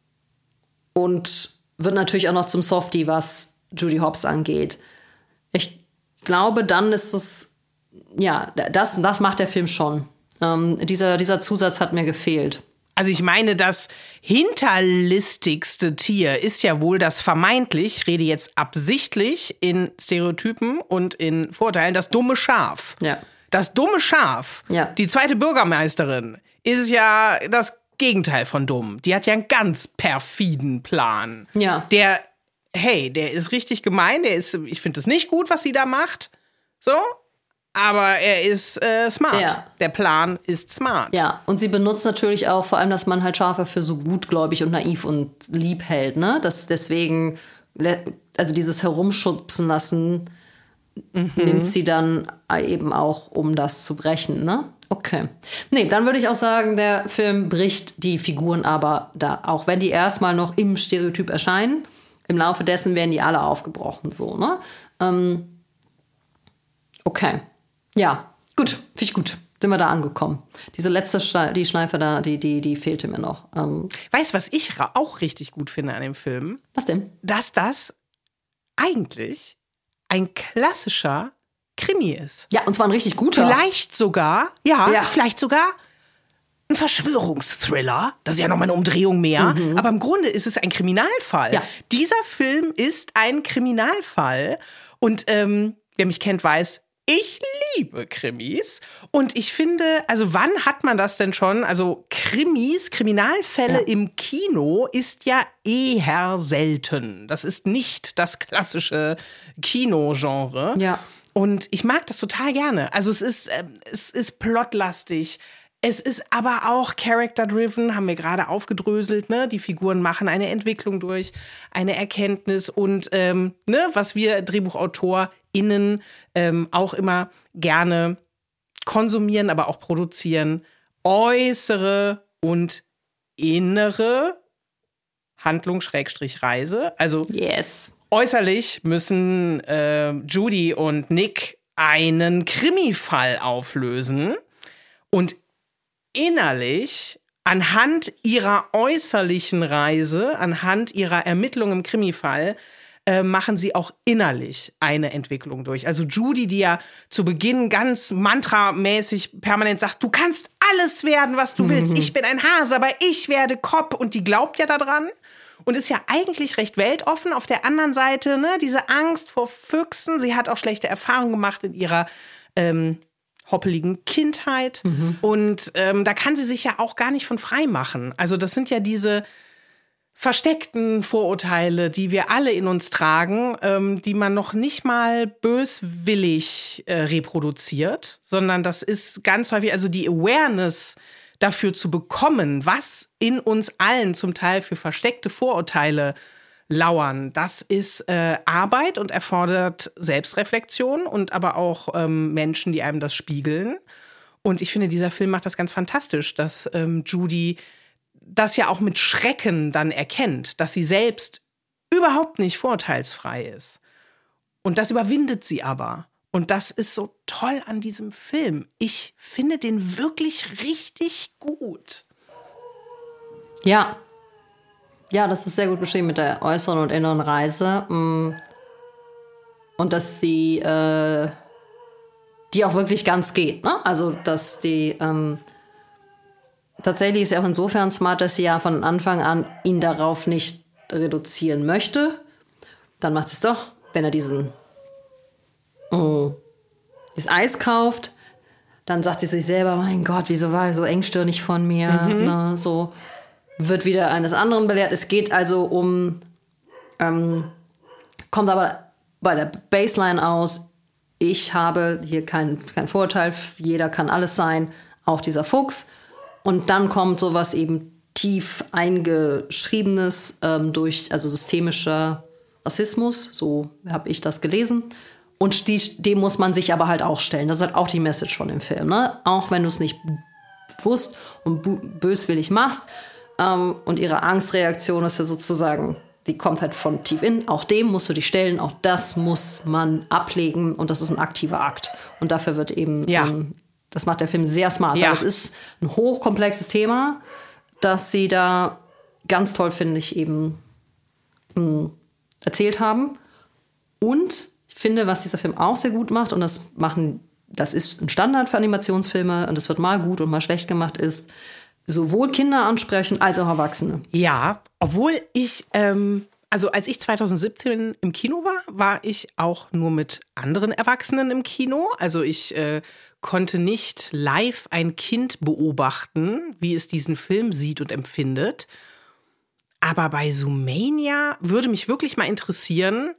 und wird natürlich auch noch zum Softie, was Judy Hopps angeht. Ich glaube, dann ist es, ja, das, das macht der Film schon. Ähm, dieser, dieser Zusatz hat mir gefehlt. Also ich meine, das hinterlistigste Tier ist ja wohl das vermeintlich, ich rede jetzt absichtlich in Stereotypen und in Vorurteilen, das dumme Schaf. Ja. Das dumme Schaf, Ja. die zweite Bürgermeisterin, ist ja das Gegenteil von dumm. Die hat ja einen ganz perfiden Plan. Ja. Der, hey, der ist richtig gemein, der ist, ich finde es nicht gut, was sie da macht. So. Aber er ist äh, smart. Ja. Der Plan ist smart. Ja, und sie benutzt natürlich auch vor allem, dass man halt Schafe für so gutgläubig und naiv und lieb hält, ne? Das deswegen, also dieses Herumschubsen lassen, mhm. nimmt sie dann eben auch, um das zu brechen, ne? Okay. Nee, dann würde ich auch sagen, der Film bricht die Figuren aber da, auch wenn die erstmal noch im Stereotyp erscheinen, im Laufe dessen werden die alle aufgebrochen, so, ne? Ähm, okay. Ja, gut, finde ich gut. Sind wir da angekommen. Diese letzte Schleife, die Schleife da, die, die, die fehlte mir noch. Ähm, weißt du, was ich ra- auch richtig gut finde an dem Film? was denn? Dass das eigentlich ein klassischer Krimi ist. Ja, und zwar ein richtig guter. Vielleicht sogar, ja, Ja. vielleicht sogar ein Verschwörungsthriller. Das ist ja nochmal eine Umdrehung mehr. Mhm. Aber im Grunde ist es ein Kriminalfall. Ja. Dieser Film ist ein Kriminalfall. Und ähm, wer mich kennt, weiß, ich liebe Krimis und ich finde, also wann hat man das denn schon? Also Krimis, Kriminalfälle ja. im Kino ist ja eher selten. Das ist nicht das klassische Kinogenre. Ja. Und ich mag das total gerne. Also es ist, äh, es ist plotlastig. Es ist aber auch character-driven, haben wir gerade aufgedröselt, ne? Die Figuren machen eine Entwicklung durch, eine Erkenntnis und ähm, ne, was wir DrehbuchautorInnen ähm, auch immer gerne konsumieren, aber auch produzieren, äußere und innere Handlung Schrägstrich Reise. Also yes. äußerlich müssen äh, Judy und Nick einen Krimifall auflösen und innerlich, anhand ihrer äußerlichen Reise, anhand ihrer Ermittlung im Krimifall, äh, machen sie auch innerlich eine Entwicklung durch. Also Judy, die ja zu Beginn ganz mantramäßig permanent sagt, du kannst alles werden, was du willst. Ich bin ein Hase, aber ich werde Cop. Und die glaubt ja daran und ist ja eigentlich recht weltoffen. Auf der anderen Seite, ne, diese Angst vor Füchsen. Sie hat auch schlechte Erfahrungen gemacht in ihrer ähm, hoppeligen Kindheit. Mhm. Und ähm, da kann sie sich ja auch gar nicht von frei machen. Also das sind ja diese versteckten Vorurteile, die wir alle in uns tragen, ähm, die man noch nicht mal böswillig äh, reproduziert, sondern das ist ganz häufig, also die Awareness dafür zu bekommen, was in uns allen zum Teil für versteckte Vorurteile lauern. Das ist äh, Arbeit und erfordert Selbstreflexion und aber auch ähm, Menschen, die einem das spiegeln. Und ich finde, dieser Film macht das ganz fantastisch, dass ähm, Judy das ja auch mit Schrecken dann erkennt, dass sie selbst überhaupt nicht vorurteilsfrei ist. Und das überwindet sie aber. Und das ist so toll an diesem Film. Ich finde den wirklich richtig gut. Ja. Ja, das ist sehr gut beschrieben mit der äußeren und inneren Reise. Und dass sie äh, die auch wirklich ganz geht. Ne? Also, dass die ähm, tatsächlich ist sie auch insofern smart, dass sie ja von Anfang an ihn darauf nicht reduzieren möchte. Dann macht sie es doch, wenn er diesen mh, dieses Eis kauft. dann sagt sie sich selber, mein Gott, wieso war er so engstirnig von mir? Mhm. Ne, so wird wieder eines anderen belehrt. Es geht also um, ähm, kommt aber bei der Baseline aus, ich habe hier keinen kein Vorurteil, jeder kann alles sein, auch dieser Fuchs. Und dann kommt sowas eben tief eingeschriebenes ähm, durch, also systemischer Rassismus, so habe ich das gelesen. Und die, dem muss man sich aber halt auch stellen. Das ist halt auch die Message von dem Film. Ne? Auch wenn du es nicht bewusst und böswillig machst. Ähm, und ihre Angstreaktion ist ja sozusagen, die kommt halt von tief in. Auch dem musst du dich stellen. Auch das muss man ablegen. Und das ist ein aktiver Akt. Und dafür wird eben, ja. ähm, das macht der Film sehr smart. Ja. Weil es ist ein hochkomplexes Thema, das sie da ganz toll, finde ich, eben mh, erzählt haben. Und ich finde, was dieser Film auch sehr gut macht, und das machen, das ist ein Standard für Animationsfilme, und das wird mal gut und mal schlecht gemacht, ist sowohl Kinder ansprechen als auch Erwachsene. Ja, obwohl ich, ähm, also als ich zwanzig siebzehn im Kino war, war ich auch nur mit anderen Erwachsenen im Kino. Also ich äh, konnte nicht live ein Kind beobachten, wie es diesen Film sieht und empfindet. Aber bei Zoomania würde mich wirklich mal interessieren,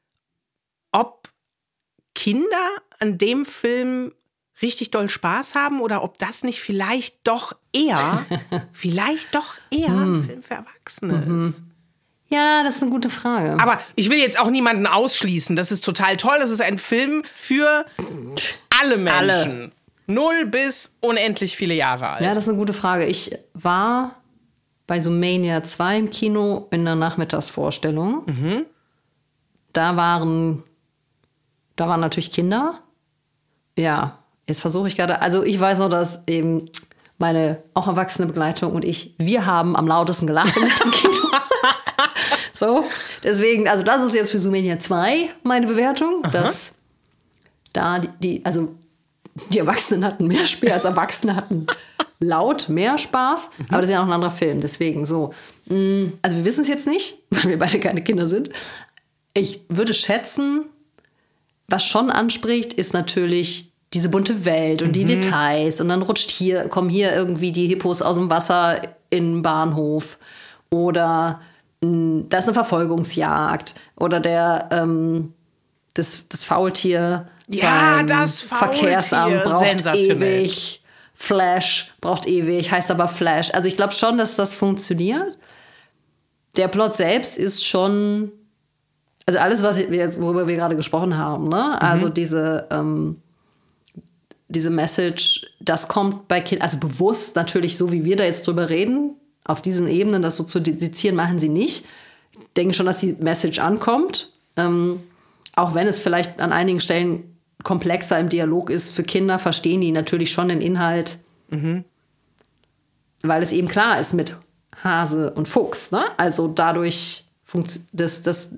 ob Kinder an dem Film richtig doll Spaß haben oder ob das nicht vielleicht doch eher, vielleicht doch eher ein Film für Erwachsene Mhm. ist. Ja, das ist eine gute Frage. Aber ich will jetzt auch niemanden ausschließen. Das ist total toll. Das ist ein Film für alle Menschen. Alle. Null bis unendlich viele Jahre alt. Ja, das ist eine gute Frage. Ich war bei Zoomania zwei im Kino in der Nachmittagsvorstellung. Mhm. Da waren, da waren natürlich Kinder. Ja, jetzt versuche ich gerade, also ich weiß noch, dass eben meine auch erwachsene Begleitung und ich, wir haben am lautesten gelacht im letzten Kino. So, deswegen, also das ist jetzt für Zoomania zwei meine Bewertung, Aha. dass da die, die, also die Erwachsenen hatten mehr Spaß als Erwachsene hatten laut mehr Spaß, mhm. aber das ist ja auch ein anderer Film, deswegen so. Also wir wissen es jetzt nicht, weil wir beide keine Kinder sind. Ich würde schätzen, was schon anspricht, ist natürlich diese bunte Welt und die mhm. Details. Und dann rutscht hier, kommen hier irgendwie die Hippos aus dem Wasser in den Bahnhof. Oder mh, da ist eine Verfolgungsjagd. Oder der ähm, das, das Faultier ja, beim das Faultier. Verkehrsamt braucht ewig. Flash braucht ewig, heißt aber Flash. Also ich glaube schon, dass das funktioniert. Der Plot selbst ist schon, also alles, was wir jetzt, worüber wir gerade gesprochen haben, ne? Mhm. Also diese, ähm, diese Message, das kommt bei Kindern, also bewusst natürlich, so wie wir da jetzt drüber reden, auf diesen Ebenen das so zu sezieren, machen sie nicht. Ich denke schon, dass die Message ankommt. Ähm, auch wenn es vielleicht an einigen Stellen komplexer im Dialog ist, für Kinder verstehen die natürlich schon den Inhalt, mhm. weil es eben klar ist mit Hase und Fuchs. Ne? Also dadurch, das, das,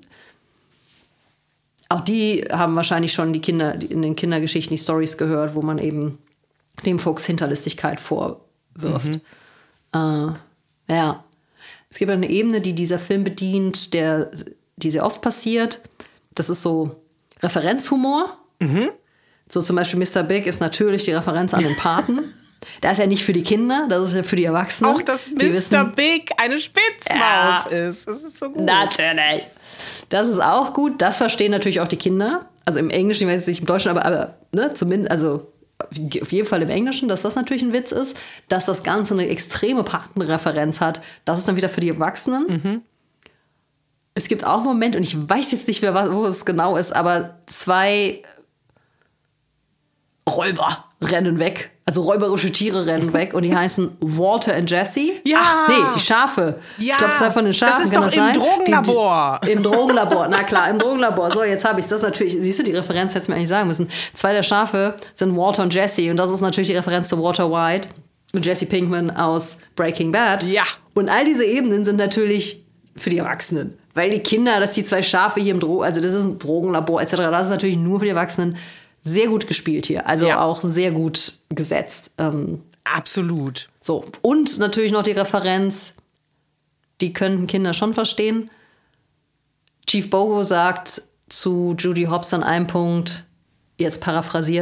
auch die haben wahrscheinlich schon die Kinder in den Kindergeschichten die Storys gehört, wo man eben dem Fuchs Hinterlistigkeit vorwirft. Mhm. Äh, ja. Es gibt eine Ebene, die dieser Film bedient, der, die sehr oft passiert. Das ist so Referenzhumor. Mhm. So zum Beispiel Mister Big ist natürlich die Referenz an den Paten. Das ist ja nicht für die Kinder, das ist ja für die Erwachsenen. Auch, dass Mister Big eine Spitzmaus ja, ist. Das ist so gut. Natürlich. Das ist auch gut. Das verstehen natürlich auch die Kinder. Also im Englischen, ich weiß nicht im Deutschen, aber, aber ne, zumindest, also auf jeden Fall im Englischen, dass das natürlich ein Witz ist. Dass das Ganze eine extreme Patenreferenz hat, das ist dann wieder für die Erwachsenen. Mhm. Es gibt auch Momente, und ich weiß jetzt nicht mehr, wo es genau ist, aber zwei Räuber rennen weg. Also räuberische Tiere rennen weg und die heißen Walter und Jesse. Ja. Ach, nee, die Schafe. Ja. Ich glaube, zwei von den Schafen. Das ist kann doch das im sein? Drogenlabor. Die, die, Im Drogenlabor, na klar, im Drogenlabor. So, jetzt habe ich das natürlich. Siehst du, die Referenz hättest du mir eigentlich sagen müssen. Zwei der Schafe sind Walter und Jesse und das ist natürlich die Referenz zu Walter White und Jesse Pinkman aus Breaking Bad. Ja. Und all diese Ebenen sind natürlich für die Erwachsenen. Weil die Kinder, dass die zwei Schafe hier im Drogen, also das ist ein Drogenlabor et cetera, das ist natürlich nur für die Erwachsenen. Sehr gut gespielt hier, also ja. auch sehr gut gesetzt. Ähm, Absolut. So, und natürlich noch die Referenz, die könnten Kinder schon verstehen. Chief Bogo sagt zu Judy Hopps an einem Punkt, jetzt paraphrasiert,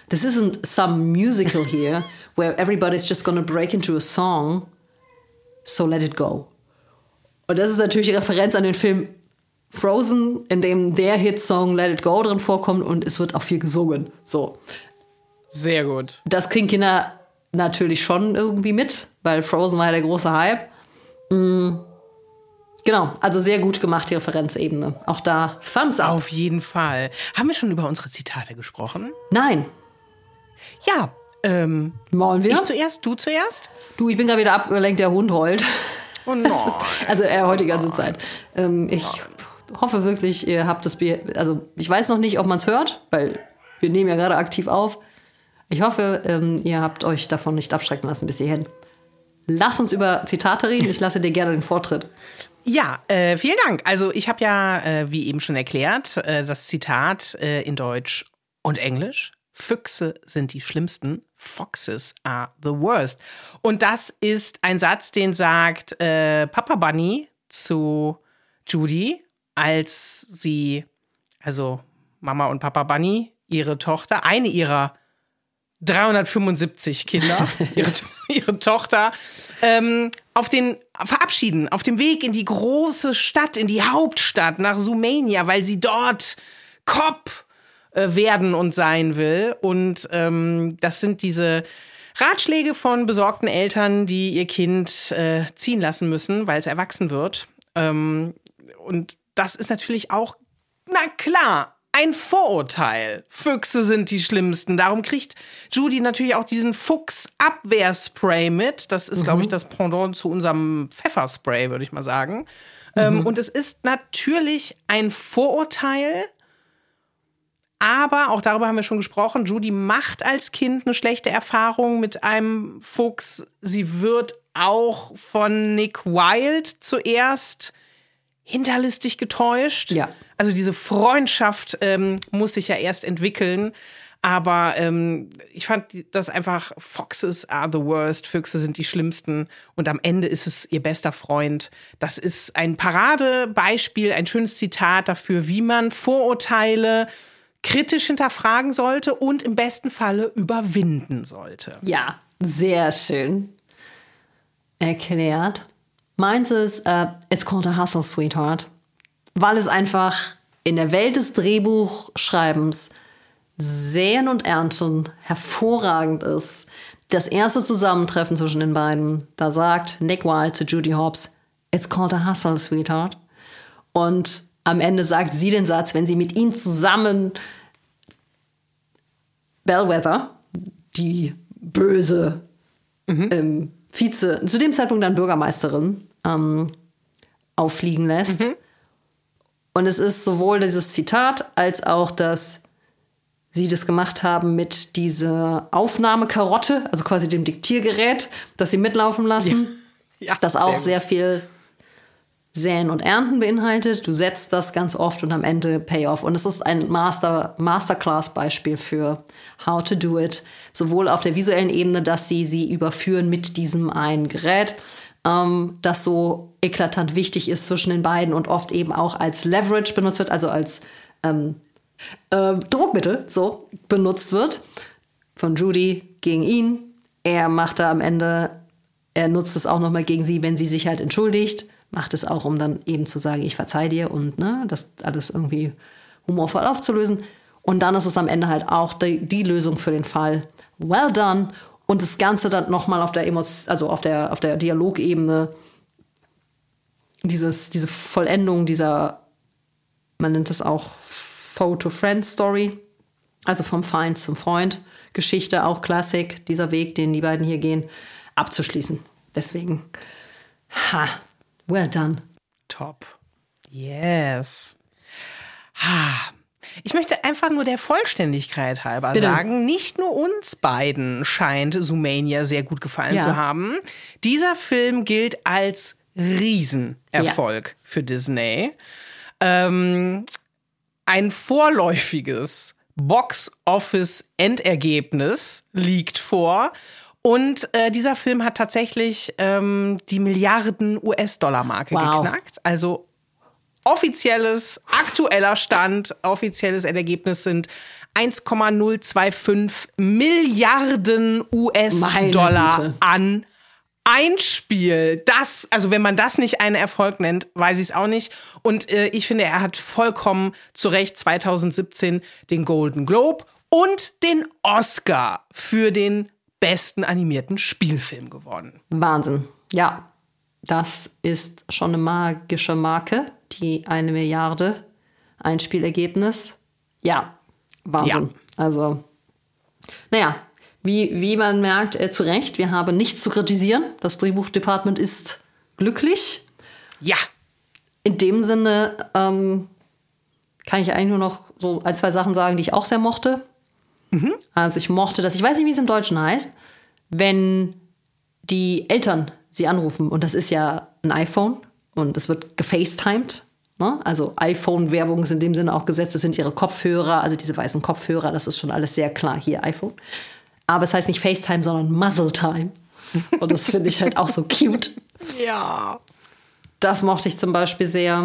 this isn't some musical here where everybody's just gonna break into a song, so let it go. Und das ist natürlich eine Referenz an den Film Frozen, in dem der Hitsong Let It Go drin vorkommt und es wird auch viel gesungen. So. Sehr gut. Das kriegen Kinder natürlich schon irgendwie mit, weil Frozen war ja der große Hype. Mhm. Genau, also sehr gut gemacht, die Referenzebene. Auch da Thumbs up. Auf jeden Fall. Haben wir schon über unsere Zitate gesprochen? Nein. Ja. Ähm, Wollen wir? Ich zuerst, du zuerst? Du, ich bin gerade wieder abgelenkt, der Hund heult. Oh nein. Ist, also er heult die ganze Zeit. Ähm, ich hoffe wirklich, ihr habt das... Be- also ich weiß noch nicht, ob man es hört, weil wir nehmen ja gerade aktiv auf. Ich hoffe, ähm, ihr habt euch davon nicht abschrecken lassen bis hierhin. Lass uns über Zitate reden. Ich lasse dir gerne den Vortritt. Ja, äh, vielen Dank. Also ich habe ja, äh, wie eben schon erklärt, äh, das Zitat äh, in Deutsch und Englisch. Füchse sind die schlimmsten. Foxes are the worst. Und das ist ein Satz, den sagt äh, Papa Bunny zu Judy, als sie, also Mama und Papa Bunny, ihre Tochter, eine ihrer dreihundertfünfundsiebzig Kinder, ihre, ihre Tochter, ähm, auf den verabschieden, auf dem Weg in die große Stadt, in die Hauptstadt nach Sumania, weil sie dort Cop äh, werden und sein will. Und ähm, das sind diese Ratschläge von besorgten Eltern, die ihr Kind äh, ziehen lassen müssen, weil es erwachsen wird. Ähm, und das ist natürlich auch, na klar, ein Vorurteil. Füchse sind die schlimmsten. Darum kriegt Judy natürlich auch diesen Fuchsabwehrspray mit. Das ist, mhm. glaube ich, das Pendant zu unserem Pfefferspray, würde ich mal sagen. Mhm. Ähm, und es ist natürlich ein Vorurteil. Aber, auch darüber haben wir schon gesprochen, Judy macht als Kind eine schlechte Erfahrung mit einem Fuchs. Sie wird auch von Nick Wilde zuerst hinterlistig getäuscht. Ja. Also diese Freundschaft ähm, muss sich ja erst entwickeln. Aber ähm, ich fand das einfach, Foxes are the worst, Füchse sind die schlimmsten. Und am Ende ist es ihr bester Freund. Das ist ein Paradebeispiel, ein schönes Zitat dafür, wie man Vorurteile kritisch hinterfragen sollte und im besten Falle überwinden sollte. Ja, sehr schön erklärt. Meins ist, uh, it's called a hustle, sweetheart. Weil es einfach in der Welt des Drehbuchschreibens Säen und Ernten hervorragend ist. Das erste Zusammentreffen zwischen den beiden, da sagt Nick Wilde zu Judy Hopps, it's called a hustle, sweetheart. Und am Ende sagt sie den Satz, wenn sie mit ihm zusammen Bellwether, die böse mhm. ähm, Vize, zu dem Zeitpunkt dann Bürgermeisterin, ähm, auffliegen lässt. Mhm. Und es ist sowohl dieses Zitat, als auch, dass sie das gemacht haben mit dieser Aufnahmekarotte, also quasi dem Diktiergerät, das sie mitlaufen lassen, ja. Ja, das auch sehr, sehr viel Säen und Ernten beinhaltet. Du setzt das ganz oft und am Ende Payoff. Und es ist ein Master, Masterclass-Beispiel für how to do it. Sowohl auf der visuellen Ebene, dass sie sie überführen mit diesem einen Gerät, ähm, das so eklatant wichtig ist zwischen den beiden und oft eben auch als Leverage benutzt wird, also als ähm, äh, Druckmittel so benutzt wird. Von Judy gegen ihn. Er macht da am Ende, er nutzt es auch nochmal gegen sie, wenn sie sich halt entschuldigt. Macht es auch, um dann eben zu sagen, ich verzeih dir und ne, das alles irgendwie humorvoll aufzulösen. Und dann ist es am Ende halt auch die, die Lösung für den Fall. Well done. Und das Ganze dann nochmal auf der Emo- also auf der, auf der Dialogebene, dieses, diese Vollendung dieser, man nennt es auch Foe-to-Friend-Story, also vom Feind zum Freund, Geschichte, auch Klassik, dieser Weg, den die beiden hier gehen, abzuschließen. Deswegen, ha, well done. Top. Yes. Ha. Ich möchte einfach nur der Vollständigkeit halber Bitte. sagen, nicht nur uns beiden scheint Zoomania sehr gut gefallen ja. zu haben. Dieser Film gilt als Riesenerfolg ja. für Disney. Ähm, ein vorläufiges Box-Office-Endergebnis liegt vor. Und äh, dieser Film hat tatsächlich ähm, die Milliarden U S-Dollar-Marke wow. geknackt. Also offizielles, aktueller Stand, offizielles Ergebnis sind eins Komma null fünfundzwanzig Milliarden U S-Dollar an Einspiel. Das, also wenn man das nicht einen Erfolg nennt, weiß ich es auch nicht. Und äh, ich finde, er hat vollkommen zu Recht zwanzig siebzehn den Golden Globe und den Oscar für den besten animierten Spielfilm gewonnen. Wahnsinn. Ja, das ist schon eine magische Marke, die eine Milliarde Einspielergebnis. Ja, Wahnsinn. Ja. Also, naja, wie, wie man merkt, äh, zu Recht, wir haben nichts zu kritisieren. Das Drehbuchdepartement ist glücklich. Ja. In dem Sinne ähm, kann ich eigentlich nur noch so ein, zwei Sachen sagen, die ich auch sehr mochte. Mhm. Also ich mochte das, ich weiß nicht, wie es im Deutschen heißt, wenn die Eltern sie anrufen und das ist ja ein iPhone und es wird gefacetimed. Ne? Also iPhone-Werbung ist in dem Sinne auch gesetzt, das sind ihre Kopfhörer, also diese weißen Kopfhörer, das ist schon alles sehr klar hier, iPhone. Aber es heißt nicht FaceTime, sondern Muzzle-Time. Und das finde ich halt auch so cute. Ja. Das mochte ich zum Beispiel sehr.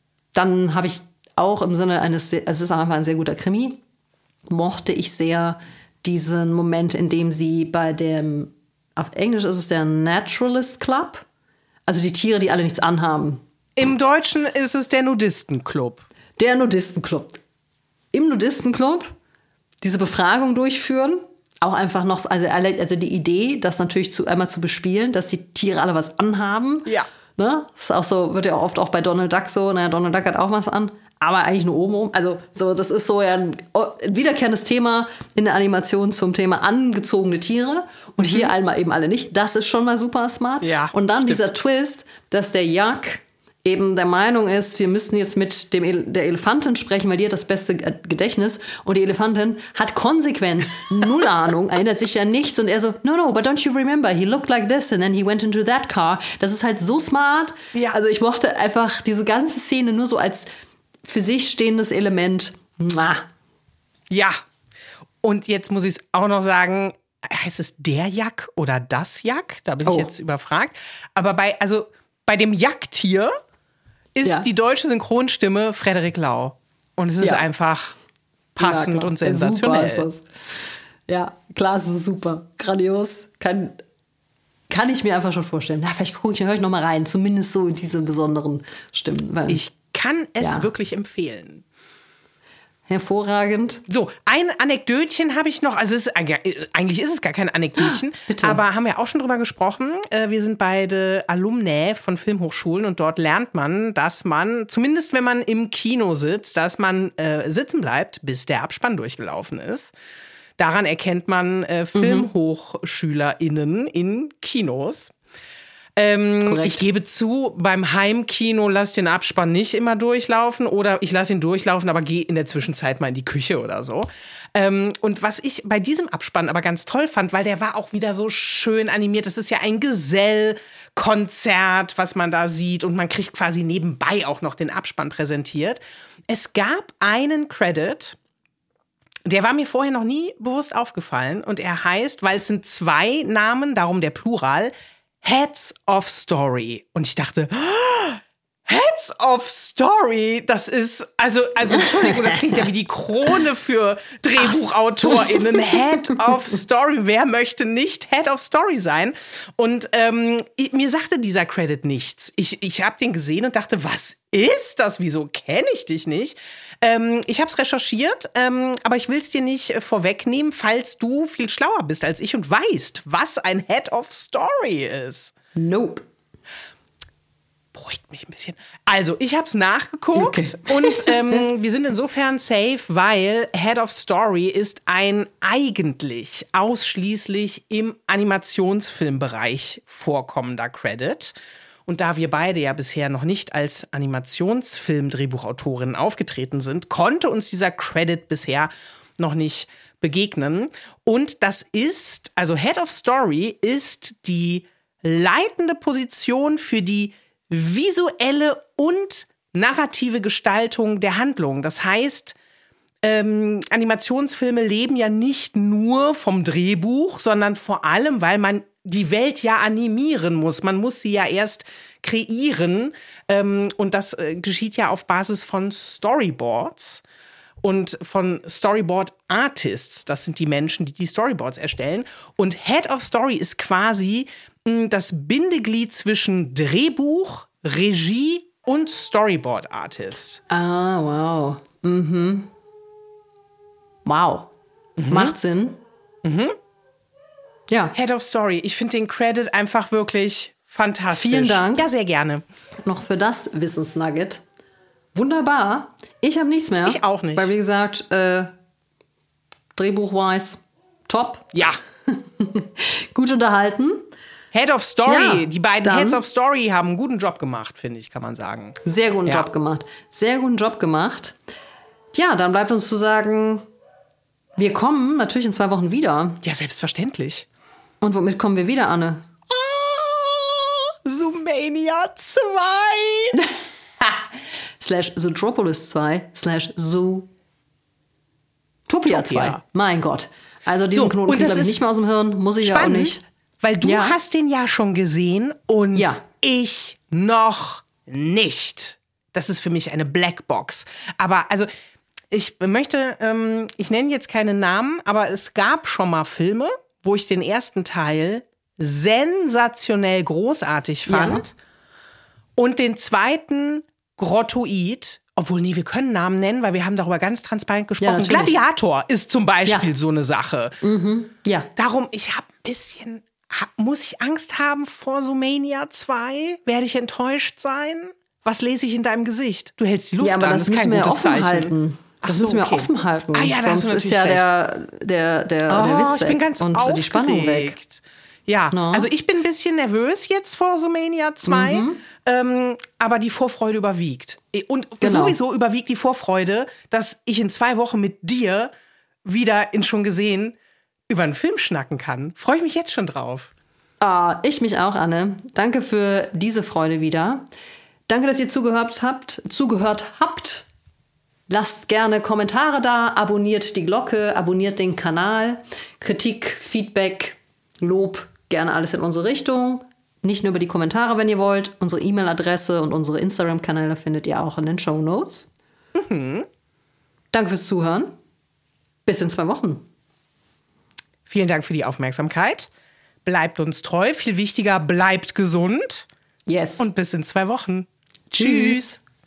Dann habe ich auch im Sinne eines, also es ist einfach ein sehr guter Krimi, mochte ich sehr diesen Moment, in dem sie bei dem, auf Englisch ist es der Naturalist Club, also die Tiere, die alle nichts anhaben. Im Deutschen ist es der Nudistenclub. Der Nudistenclub. Im Nudistenclub diese Befragung durchführen, auch einfach noch, also, also die Idee, das natürlich zu, einmal zu bespielen, dass die Tiere alle was anhaben. Ja. Ne? Das ist auch so, wird ja oft auch bei Donald Duck so, naja, Donald Duck hat auch was an, aber eigentlich nur oben um. Also so, das ist so ja ein, ein wiederkehrendes Thema in der Animation zum Thema angezogene Tiere und mhm. hier einmal eben alle nicht. Das ist schon mal super smart. Ja, und dann stimmt. dieser Twist, dass der Jack eben der Meinung ist, wir müssen jetzt mit dem El- der Elefantin sprechen, weil die hat das beste Gedächtnis und die Elefantin hat konsequent null Ahnung, erinnert sich ja nichts und er so, no, no, but don't you remember, he looked like this and then he went into that car. Das ist halt so smart. Ja. Also ich mochte einfach diese ganze Szene nur so als für sich stehendes Element. Mua. Ja. Und jetzt muss ich es auch noch sagen, heißt es der Jack oder das Jack? Da bin ich Oh. jetzt überfragt. Aber bei, also bei dem Jacktier ist Ja. die deutsche Synchronstimme Frederik Lau. Und es ist Ja. einfach passend Ja, klar. und sensationell. Super ist das. Ja, klar, es ist super. Grandios. Kann, kann ich mir einfach schon vorstellen. Na, vielleicht gucke ich, höre ich noch mal rein. Zumindest so in diese besonderen Stimmen. Weil, Ich kann es Ja. wirklich empfehlen. hervorragend. So, ein Anekdötchen habe ich noch. Also es ist, eigentlich ist es gar kein Anekdötchen, Bitte. aber haben wir auch schon drüber gesprochen. Wir sind beide Alumni von Filmhochschulen und dort lernt man, dass man, zumindest wenn man im Kino sitzt, dass man äh, sitzen bleibt, bis der Abspann durchgelaufen ist. Daran erkennt man äh, FilmhochschülerInnen in Kinos. Ähm, ich gebe zu, beim Heimkino lasse ich den Abspann nicht immer durchlaufen oder ich lasse ihn durchlaufen, aber gehe in der Zwischenzeit mal in die Küche oder so. Ähm, und was ich bei diesem Abspann aber ganz toll fand, weil der war auch wieder so schön animiert. Das ist ja ein Gesellkonzert, was man da sieht und man kriegt quasi nebenbei auch noch den Abspann präsentiert. Es gab einen Credit, der war mir vorher noch nie bewusst aufgefallen und er heißt, weil es sind zwei Namen, darum der Plural, Heads of Story. Und ich dachte, oh, Heads of Story, das ist, also, also Entschuldigung, das klingt ja wie die Krone für DrehbuchautorInnen. Head of Story, wer möchte nicht Head of Story sein? Und ähm, ich, mir sagte dieser Credit nichts. Ich, ich habe den gesehen und dachte, was ist das? Wieso kenne ich dich nicht? Ähm, ich habe es recherchiert, ähm, aber ich will es dir nicht äh, vorwegnehmen, falls du viel schlauer bist als ich und weißt, was ein Head of Story ist. Nope. Beruhigt mich ein bisschen. Also, ich habe es nachgeguckt Okay. und ähm, wir sind insofern safe, weil Head of Story ist ein eigentlich ausschließlich im Animationsfilmbereich vorkommender Credit. Und da wir beide ja bisher noch nicht als Animationsfilm-Drehbuchautorinnen aufgetreten sind, konnte uns dieser Credit bisher noch nicht begegnen. Und das ist, also Head of Story ist die leitende Position für die visuelle und narrative Gestaltung der Handlung. Das heißt, ähm, Animationsfilme leben ja nicht nur vom Drehbuch, sondern vor allem, weil man die Welt ja animieren muss. Man muss sie ja erst kreieren. Ähm, und das äh, geschieht ja auf Basis von Storyboards und von Storyboard Artists. Das sind die Menschen, die die Storyboards erstellen. Und Head of Story ist quasi mh, das Bindeglied zwischen Drehbuch, Regie und Storyboard Artist. Ah, wow. Mhm. Wow. Mhm. Macht Sinn. Mhm. Ja. Head of Story. Ich finde den Credit einfach wirklich fantastisch. Vielen Dank. Ja, sehr gerne. Noch für das Wissensnugget. Wunderbar. Ich habe nichts mehr. Ich auch nicht. Weil, wie gesagt, äh, Drehbuch-wise, top. Ja. Gut unterhalten. Head of Story. Ja, die beiden dann- Heads of Story haben einen guten Job gemacht, finde ich, kann man sagen. Sehr guten Ja. Job gemacht. Sehr guten Job gemacht. Ja, dann bleibt uns zu sagen, wir kommen natürlich in zwei Wochen wieder. Ja, selbstverständlich. Und womit kommen wir wieder, Anne? Zoomania zwei. Slash Zootropolis zwei, slash Zootopia Topia. zwei. Mein Gott. Also diesen So, Knoten und kriege ich, das glaube ich, ist nicht mehr aus dem Hirn. Muss ich ja auch Spannend, nicht. weil du Ja. hast den ja schon gesehen und Ja. ich noch nicht. Das ist für mich eine Blackbox. Aber also, ich möchte, ähm, ich nenne jetzt keine Namen, aber es gab schon mal Filme, wo ich den ersten Teil sensationell großartig fand Ja. und den zweiten grottoid. Obwohl, nee, wir können Namen nennen, weil wir haben darüber ganz transparent gesprochen. natürlich. Gladiator ist zum Beispiel Ja. so eine Sache. Ja. Darum, ich habe ein bisschen, hab, muss ich Angst haben vor Zoomania zwei? Werde ich enttäuscht sein? Was lese ich in deinem Gesicht? Du hältst die Luft Ja, aber an, das ist kein müssen wir ja gutes offen Zeichen. halten. Ach Das so, müssen wir okay. offen halten. Ah ja, da hast Sonst du ist natürlich ja recht. der, der, der, Oh, der Witz ich weg bin ganz und aufgeregt. die Spannung weg. Ja, No. also ich bin ein bisschen nervös jetzt vor Zoomania zwei, Mhm. ähm, aber die Vorfreude überwiegt. Und Genau. sowieso überwiegt die Vorfreude, dass ich in zwei Wochen mit dir wieder in schon gesehen über einen Film schnacken kann. Freue ich mich jetzt schon drauf. Ah, ich mich auch, Anne. Danke für diese Freude wieder. Danke, dass ihr zugehört habt. Zugehört habt. Lasst gerne Kommentare da, abonniert die Glocke, abonniert den Kanal. Kritik, Feedback, Lob, gerne alles in unsere Richtung. Nicht nur über die Kommentare, wenn ihr wollt. Unsere E-Mail-Adresse und unsere Instagram-Kanäle findet ihr auch in den Shownotes. Mhm. Danke fürs Zuhören. Bis in zwei Wochen. Vielen Dank für die Aufmerksamkeit. Bleibt uns treu. Viel wichtiger, bleibt gesund. Yes. Und bis in zwei Wochen. Tschüss.